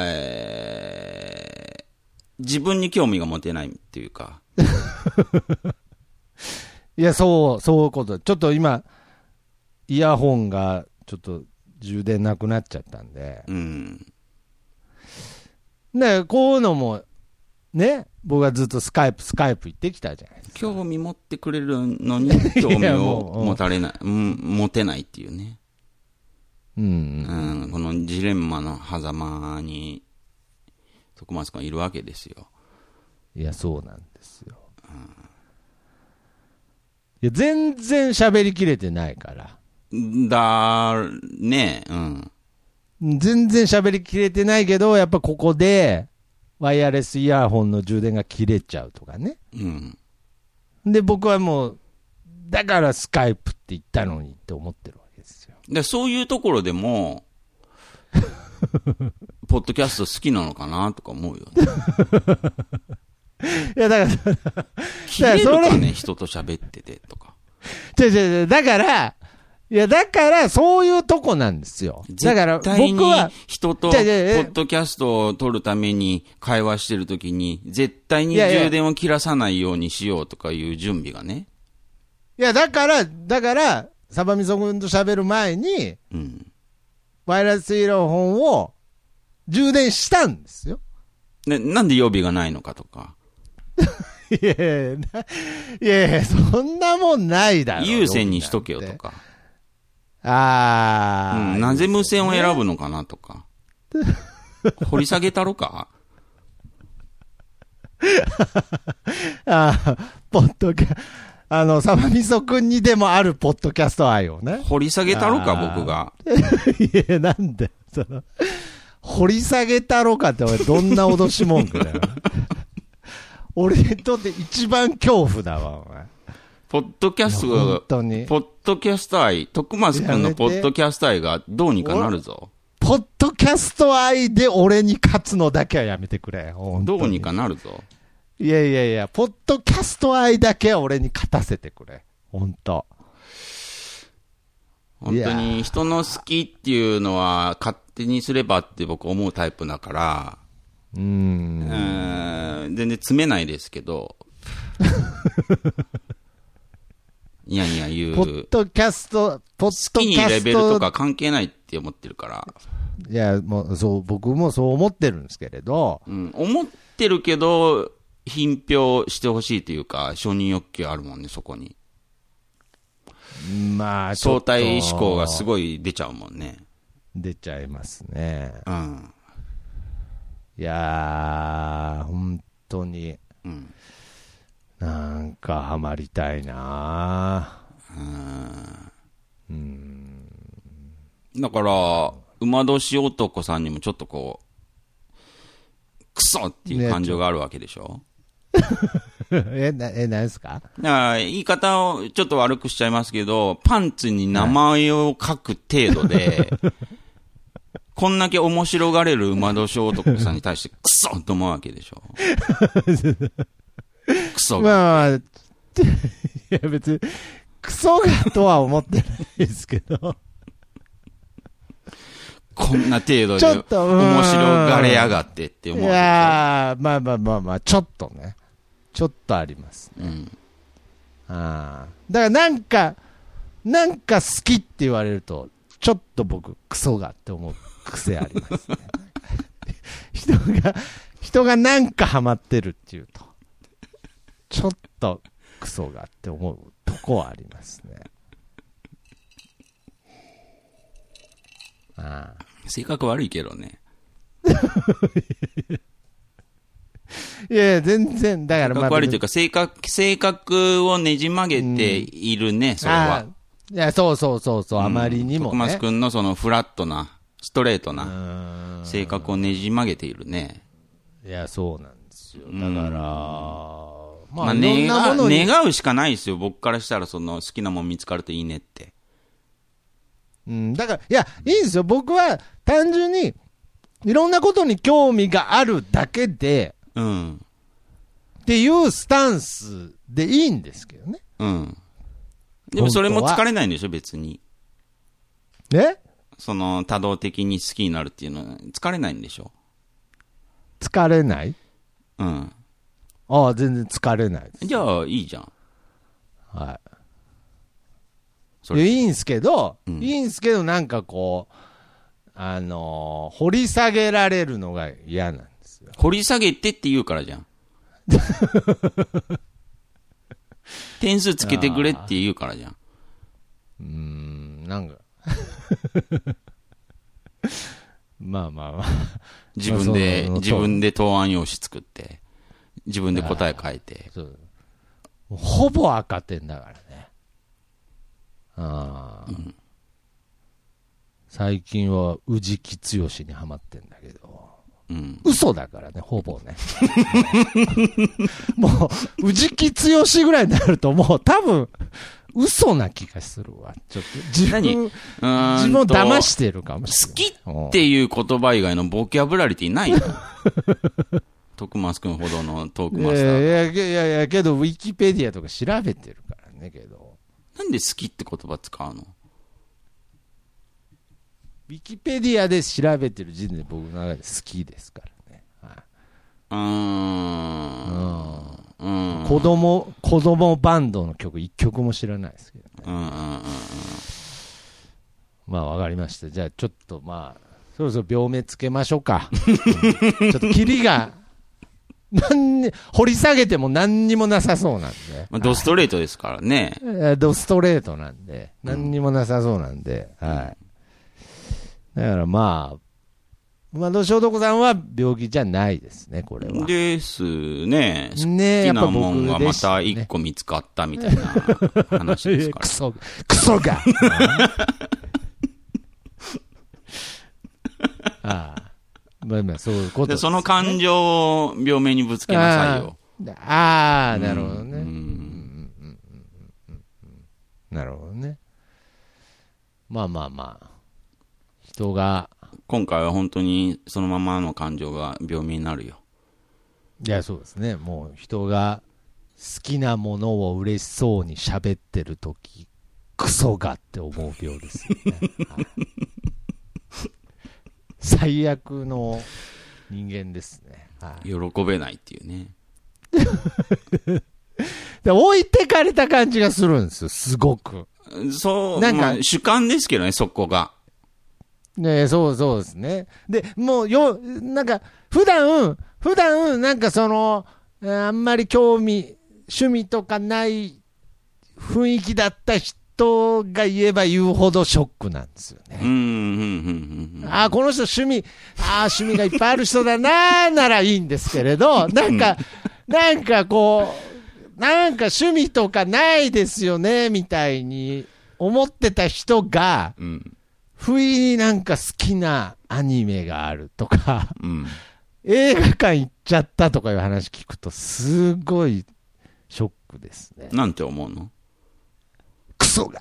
自分に興味が持てないっていうか。 いや、そういうこと。ちょっと今、イヤホンがちょっと充電なくなっちゃったんで。 うん。 で、こういうのも、ね、僕はずっとスカイプ行ってきたじゃないですか。 興味持ってくれるのに、興味を持たれない、持てないっていうね。 うん。 このジレンマの狭間に、徳松君はいるわけですよ。 いや、そうなんですよ。いや、全然喋りきれてないから。 ね、 全然喋りきれてないけど、やっぱここで、ワイヤレスイヤホンの充電が切れちゃうとかね。で、僕はもう、だからスカイプって言ったのにって思ってるわけですよ。 で、そういうところでも、ポッドキャスト好きなのかなとか思うよね。 いや、だから、 切れるかね、人と喋っててとか。 だから、そういうとこなんですよ。だから、僕は、 人と、ポッドキャストを撮るために会話してるときに、絶対に充電を切らさないようにしようとかいう準備がね。 いや、だから、サバミソ君と喋る前に、ワイヤレスイヤホンを充電したんですよ。 なんで予備がないのかとか。 いや、そんなもんないだろ。 有線にしとけよとか。 なぜ無線を選ぶのかなとか。掘り下げたろかポッドキャサバミソくんにでもあるポッドキャスト愛をね。 掘り下げたろか、僕が。 いや、なんで、掘り下げたろかって、俺、どんな脅し文句だよ。俺にとって一番恐怖だわ、お前。 ポッドキャストが、ポッドキャスト愛、徳松くんのポッドキャスト愛がどうにかなるぞ。 ポッドキャスト愛で俺に勝つのだけはやめてくれ。 どうにかなるぞ。 いや、ポッドキャスト愛だけは俺に勝たせてくれ。本当に人の好きっていうのは勝手にすればって僕思うタイプだから、全然詰めないですけど、いや言う。 ポッドキャスト、 好きにレベルとか関係ないって思ってるから。 いや、もう、僕もそう思ってるんですけれど。 思ってるけど、品評してほしいというか、承認欲求あるもんね、そこに。 まあ、 相対思考がすごい出ちゃうもんね。 出ちゃいますね。いやー、本当に。なんかハマりたいな。 だから、馬年男さんにもちょっとこう、クソっていう感情があるわけでしょ。 何ですか？ だから言い方をちょっと悪くしちゃいますけど、パンツに名前を書く程度で、こんだけ面白がれる馬年男さんに対してクソと思うわけでしょ。クソが。 まあ、いや別に、クソがとは思ってないですけど。 こんな程度で面白がれやがってって思う。いやー、まあ、ちょっとね。ちょっとありますね。だからなんか好きって言われると、ちょっと僕、クソがって思う癖ありますね。人がなんかハマってるっていうと、ちょっとクソがって思うとこはありますね。 性格悪いけどね。 いや全然、だから性格悪いというか、性格をねじ曲げているね、それは。 いや、そう、あまりにもね。 徳松くんのそのフラットな、ストレートな性格をねじ曲げているね。 いや、そうなんですよ。だから、 まあ、願うしかないですよ。僕からしたら、その好きなもん見つかるといいねって。 だから、いや、いいんですよ。僕は単純に、いろんなことに興味があるだけで、 っていうスタンスでいいんですけどね。 うん。でもそれも疲れないんでしょ、別に。その多動的に好きになるっていうのは疲れないんでしょ。 疲れない？ うん。 ああ、全然疲れないです。 じゃあ、いいじゃん。 はい。いいんすけど、なんかこう、掘り下げられるのが嫌なんですよ。 掘り下げてって言うからじゃん。点数つけてくれって言うからじゃん。 なんか。まあまあまあ。 自分で答案用紙作って、自分で答え書いて。 ほぼ赤点だからね。最近は宇治木剛にハマってんだけど、嘘だからね、ほぼね。もう、宇治木剛ぐらいになるともう多分、嘘な気がするわ。ちょっと自分を騙してるかもしれない。 好きっていう言葉以外のボキャブラリティないの徳松くんほどのトークマスター。 いや、けど、ウィキペディアとか調べてるからね、けど。 なんで好きって言葉使うの？ ウィキペディアで調べてる時点で僕の中で好きですからね。子供バンドの曲一曲も知らないですけどね。まあわかりました。じゃあちょっとまあ、そろそろ病名つけましょうか。ちょっとキリが、掘り下げても何にもなさそうなんで。 ドストレートですからね。 ドストレートなんで、何にもなさそうなんで、はい。だからまあ、馬年男さんは病気じゃないですね、これは。 ですね。好きなもんがまた一個見つかったみたいな話ですから。 クソがああ。まあそういうことです、ね。 その感情を病名にぶつけなさいよ。 ああ、なるほどね。なるほどね。まあまあまあ。人が。 今回は本当にそのままの感情が病名になるよ。 いや、そうですね。もう人が好きなものを嬉しそうに喋ってるとき、クソがって思う病ですよね。はい、最悪の人間ですね。はい、 喜べないっていうね。 で置いてかれた感じがするんですよ、すごく。 そう、なんか、主観ですけどね、そこが。 ね、そうですね。で、もうなんか、普段、なんかあんまり趣味とかない雰囲気だった人が言えば言うほどショックなんですよね。この人趣味がいっぱいある人だなならいいんですけれど、なんかこう、なんか趣味とかないですよね、みたいに思ってた人が、不意になんか好きなアニメがあるとか、映画館行っちゃったとかいう話聞くと、すごいショックですね。 なんて思うの？ クソが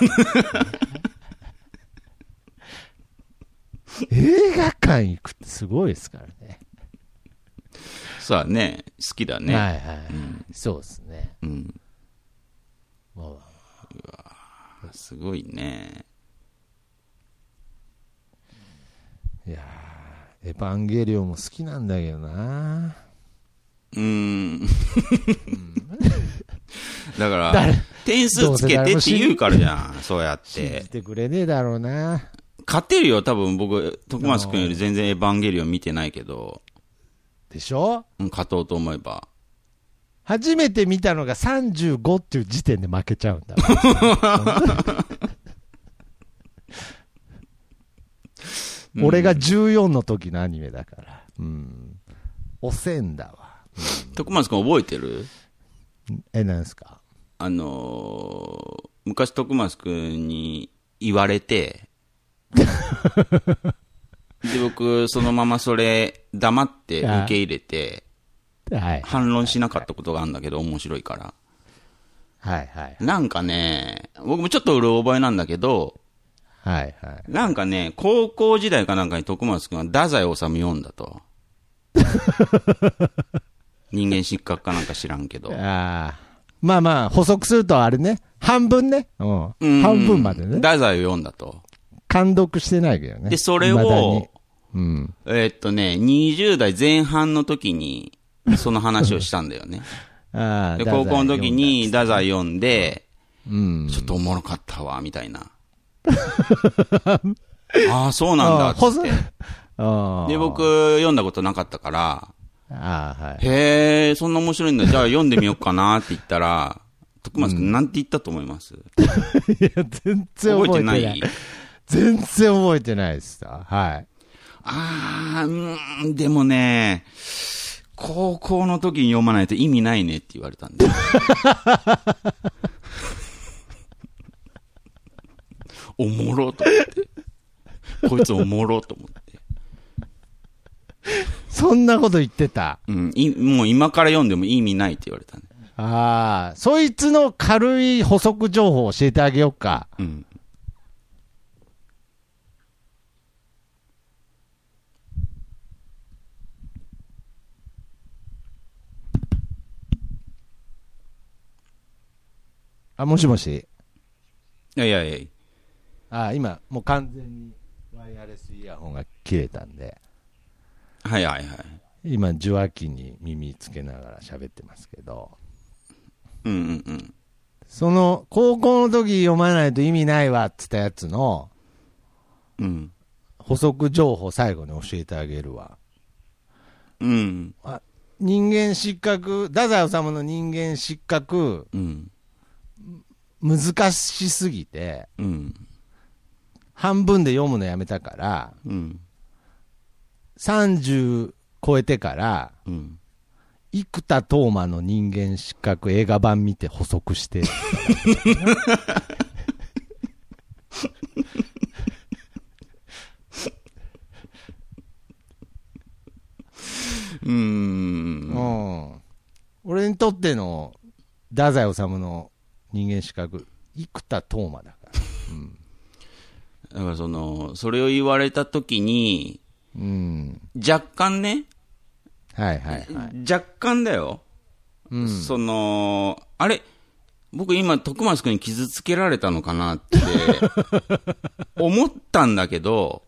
映画館行くってすごいですからね。 さあね、好きだね。 はいはい、そうですね。 うわ、すごいね。 いやー、エヴァンゲリオンも好きなんだけどな。 だから、点数つけてって言うからじゃん、そうやって。 信じてくれねえだろうな。 勝てるよ、多分僕、徳松くんより全然エヴァンゲリオン見てないけど。 でしょ？ 勝とうと思えば。 初めて見たのが35っていう時点で負けちゃうんだ。俺が14の時のアニメだから。遅えんだわ。 徳松くん覚えてる？ なんすか？ 昔徳松くんに言われて、で、僕、そのままそれ、黙って受け入れて、反論しなかったことがあるんだけど、面白いから。なんかね、僕もちょっとうる覚えなんだけど、なんかね、高校時代かなんかに徳松くんは太宰治読んだと。 人間失格かなんか知らんけど。 ああ。まあまあ、補足するとあれね。半分ね。うん。半分までね。 太宰を読んだと。 監読してないけどね。 で、それを、 うん。 20代前半の時に、その話をしたんだよね。で、高校の時に太宰読んで、うん、ちょっとおもろかったわ、みたいな。ああ、そうなんだ、つって。で、僕、読んだことなかったから、 はい、 へえ、そんな面白いんだ。じゃあ読んでみようかなって言ったら、徳松君、なんて言ったと思います？いや、全然覚えてない。全然覚えてないです。はい。 でもね、高校の時に読まないと意味ないねって言われたんで。おもろと思って。こいつおもろと思って。 そんなこと言ってた。 うん。もう今から読んでも意味ないって言われたね。 ああ、そいつの軽い補足情報を教えてあげようか。うん。もしもし。 いや。 今、もう完全にワイヤレスイヤホンが切れたんで。 はい。 今、受話器に耳つけながら喋ってますけど。その、高校の時読まないと意味ないわって言ったやつの、補足情報最後に教えてあげるわ。人間失格、太宰治の人間失格、難しすぎて、半分で読むのやめたから、30超えてから、生田斗真の人間失格映画版見て補足して。俺にとっての太宰治の人間失格、生田斗真だから。 だからそれを言われたときに、若干ね、若干だよ。あれ、僕今、徳松君に傷つけられたのかなって思ったんだけど、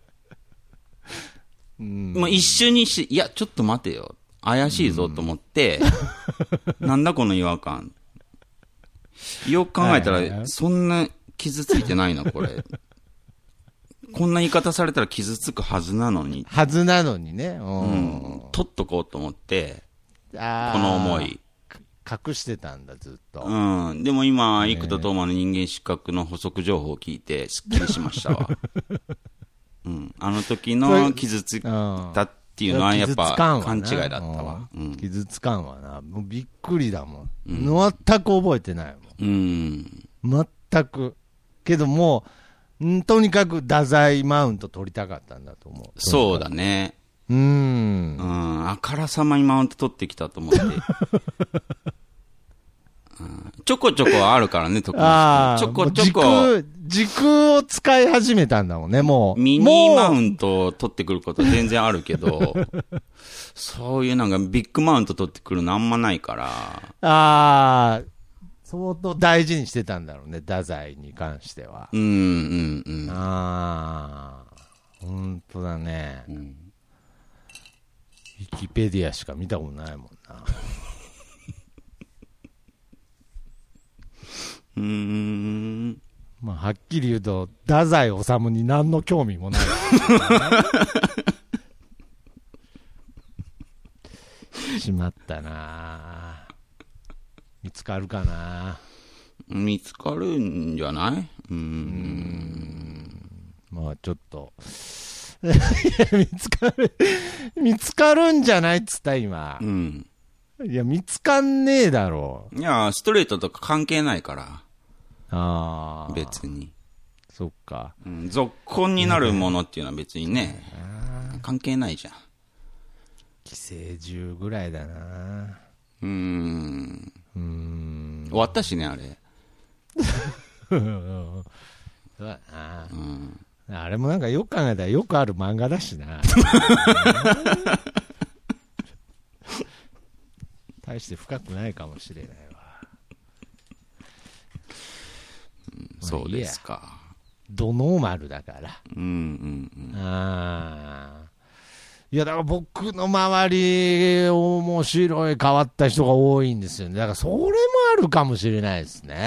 まあ、一瞬にして、いや、ちょっと待てよ。怪しいぞと思って、なんだこの違和感。よく考えたら、そんな傷ついてないな、これ。こんな言い方されたら傷つくはずなのに。 ね。 取っとこうと思って、この思い。 隠してたんだ、ずっと。 でも今、生田斗真の人間失格の補足情報を聞いて、すっきりしましたわ。あの時の傷ついたっていうのは、やっぱ勘違いだったわ。 傷つかんわな。もうびっくりだもん。全く覚えてないもん。全く。けどもう、とにかく太宰マウント取りたかったんだと思う。 そうだね。あからさまにマウント取ってきたと思って。ちょこちょこあるからね、特に。ちょこちょこ。 時空を使い始めたんだもんね、もう。 ミニマウントを取ってくること全然あるけど、そういうなんかビッグマウント取ってくるのあんまないから。 相当大事にしてたんだろうね、太宰に関しては。本当だね。ウィキペディアしか見たことないもんな。まあ、はっきり言うと、太宰治に何の興味もない、しまったな。見つかるかな。 見つかるんじゃない？ まあちょっと見つかるんじゃないっつった今。いや見つかんねえだろう。 いやストレートとか関係ないから。別に。 そっか。 続婚になるものっていうのは別にね、関係ないじゃん。 寄生獣ぐらいだな。 終わったしね、あれ。 そうだな。あれもなんかよく考えたらよくある漫画だしな。 大して深くないかもしれないわ。 そうですか。 ドノーマルだから。 ああ。いや、だから僕の周り、面白い変わった人が多いんですよね。だからそれもあるかもしれないですね。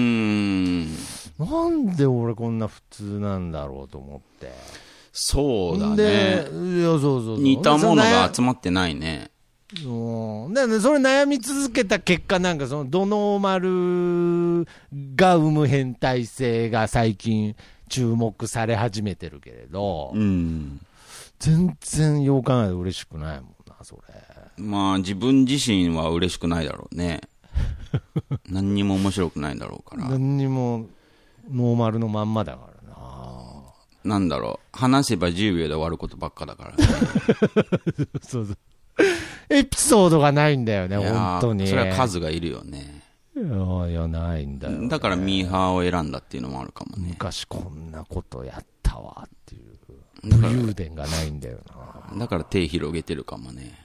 なんで俺こんな普通なんだろうと思って。 そうだね。 で、いや、そう似たものが集まってないね。 で、それ悩み続けた結果、なんかそのドノーマルが生む変態性が最近注目され始めてるけれど、全然よう考えて嬉しくないもんな、それ。 まあ自分自身は嬉しくないだろうね。何にも面白くないだろうから。 何にもノーマルのまんまだからな。 なんだろう、話せば10秒で終わることばっかだからね。 そうエピソードがないんだよね、本当に。 それは数がいるよね。 いや、ないんだよ、ね。 だからミーハーを選んだっていうのもあるかもね。 昔こんなことやったわっていう。武勇伝がないんだよな。 だから手広げてるかもね。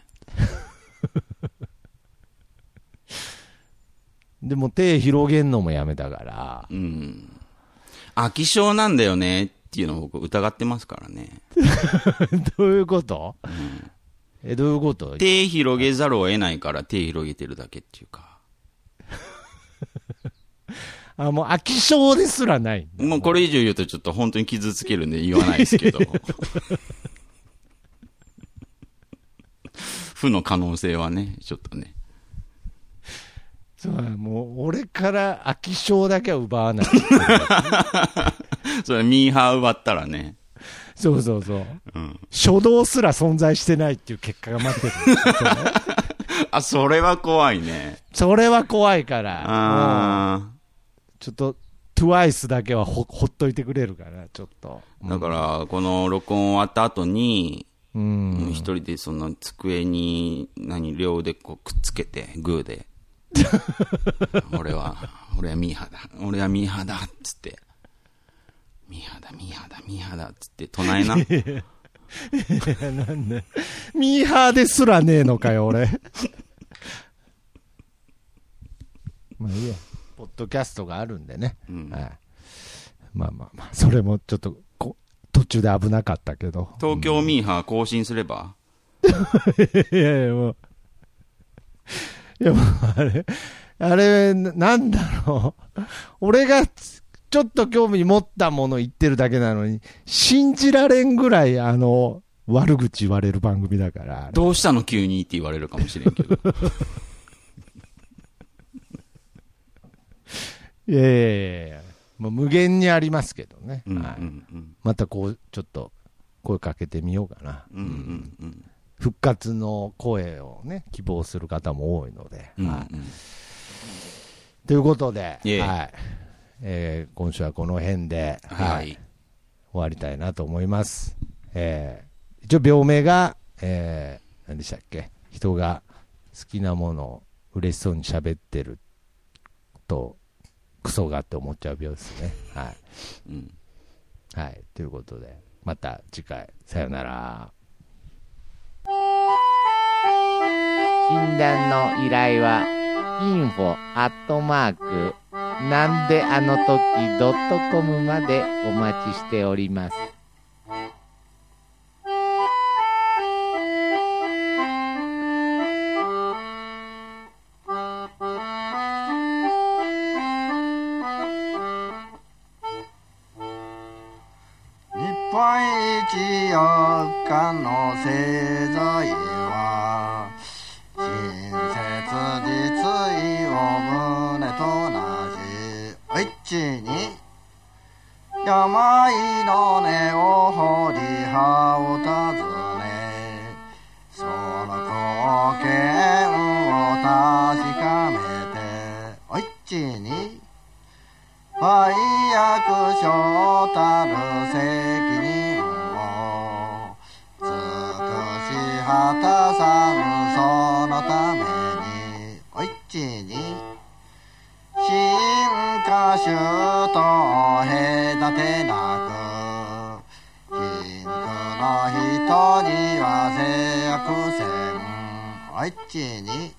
でも手広げんのもやめたから。 飽き性なんだよねっていうのを僕疑ってますからね。 どういうこと、どういうこと？ 手広げざるを得ないから手広げてるだけっていうか。 もう飽き性ですらない。 もうこれ以上言うとちょっと本当に傷つけるんで言わないですけど。負の可能性はね、ちょっとね。 そう、もう俺から飽き性だけは奪わない。 それミーハー奪ったらね。 そう。初動すら存在してないっていう結果が待ってる。 それは怖いね。 それは怖いから。ちょっと、TWICE だけはほっといてくれるから、ちょっと。 だから、この録音終わった後に、一人でその机に、両腕こうくっつけて、グーで。俺はミーハーだ。俺はミーハーだ。っつって。ミーハーだ。っつって唱えな。 なんで。ミーハーですらねえのかよ、俺。まあいいや。ポッドキャストがあるんでね。はい。まあ。それもちょっと、途中で危なかったけど。 東京ミーハー更新すれば、 いや、もうあれ、なんだろう。俺がちょっと興味持ったもの言ってるだけなのに、信じられんぐらい、悪口言われる番組だから。 どうしたの急にって言われるかもしれんけど。 いや、もう無限にありますけどね。またちょっと声かけてみようかな。復活の声をね、希望する方も多いので。ということで、今週はこの辺で、終わりたいなと思います。一応病名が、何でしたっけ、人が好きなものを嬉しそうに喋ってるとクソがって思っちゃう病ですね。はい、ということでまた次回さよなら。診断の依頼はinfo@ なんであの時.com までお待ちしております。 日本一4日の製材は親切実意を胸となしお一に病の根を掘り葉を尋ねその貢献を確かめてお一に売約所たる責任を尽くし果たさぬそのためにお一に新歌手と隔てなく貧苦の人には制約せんお一に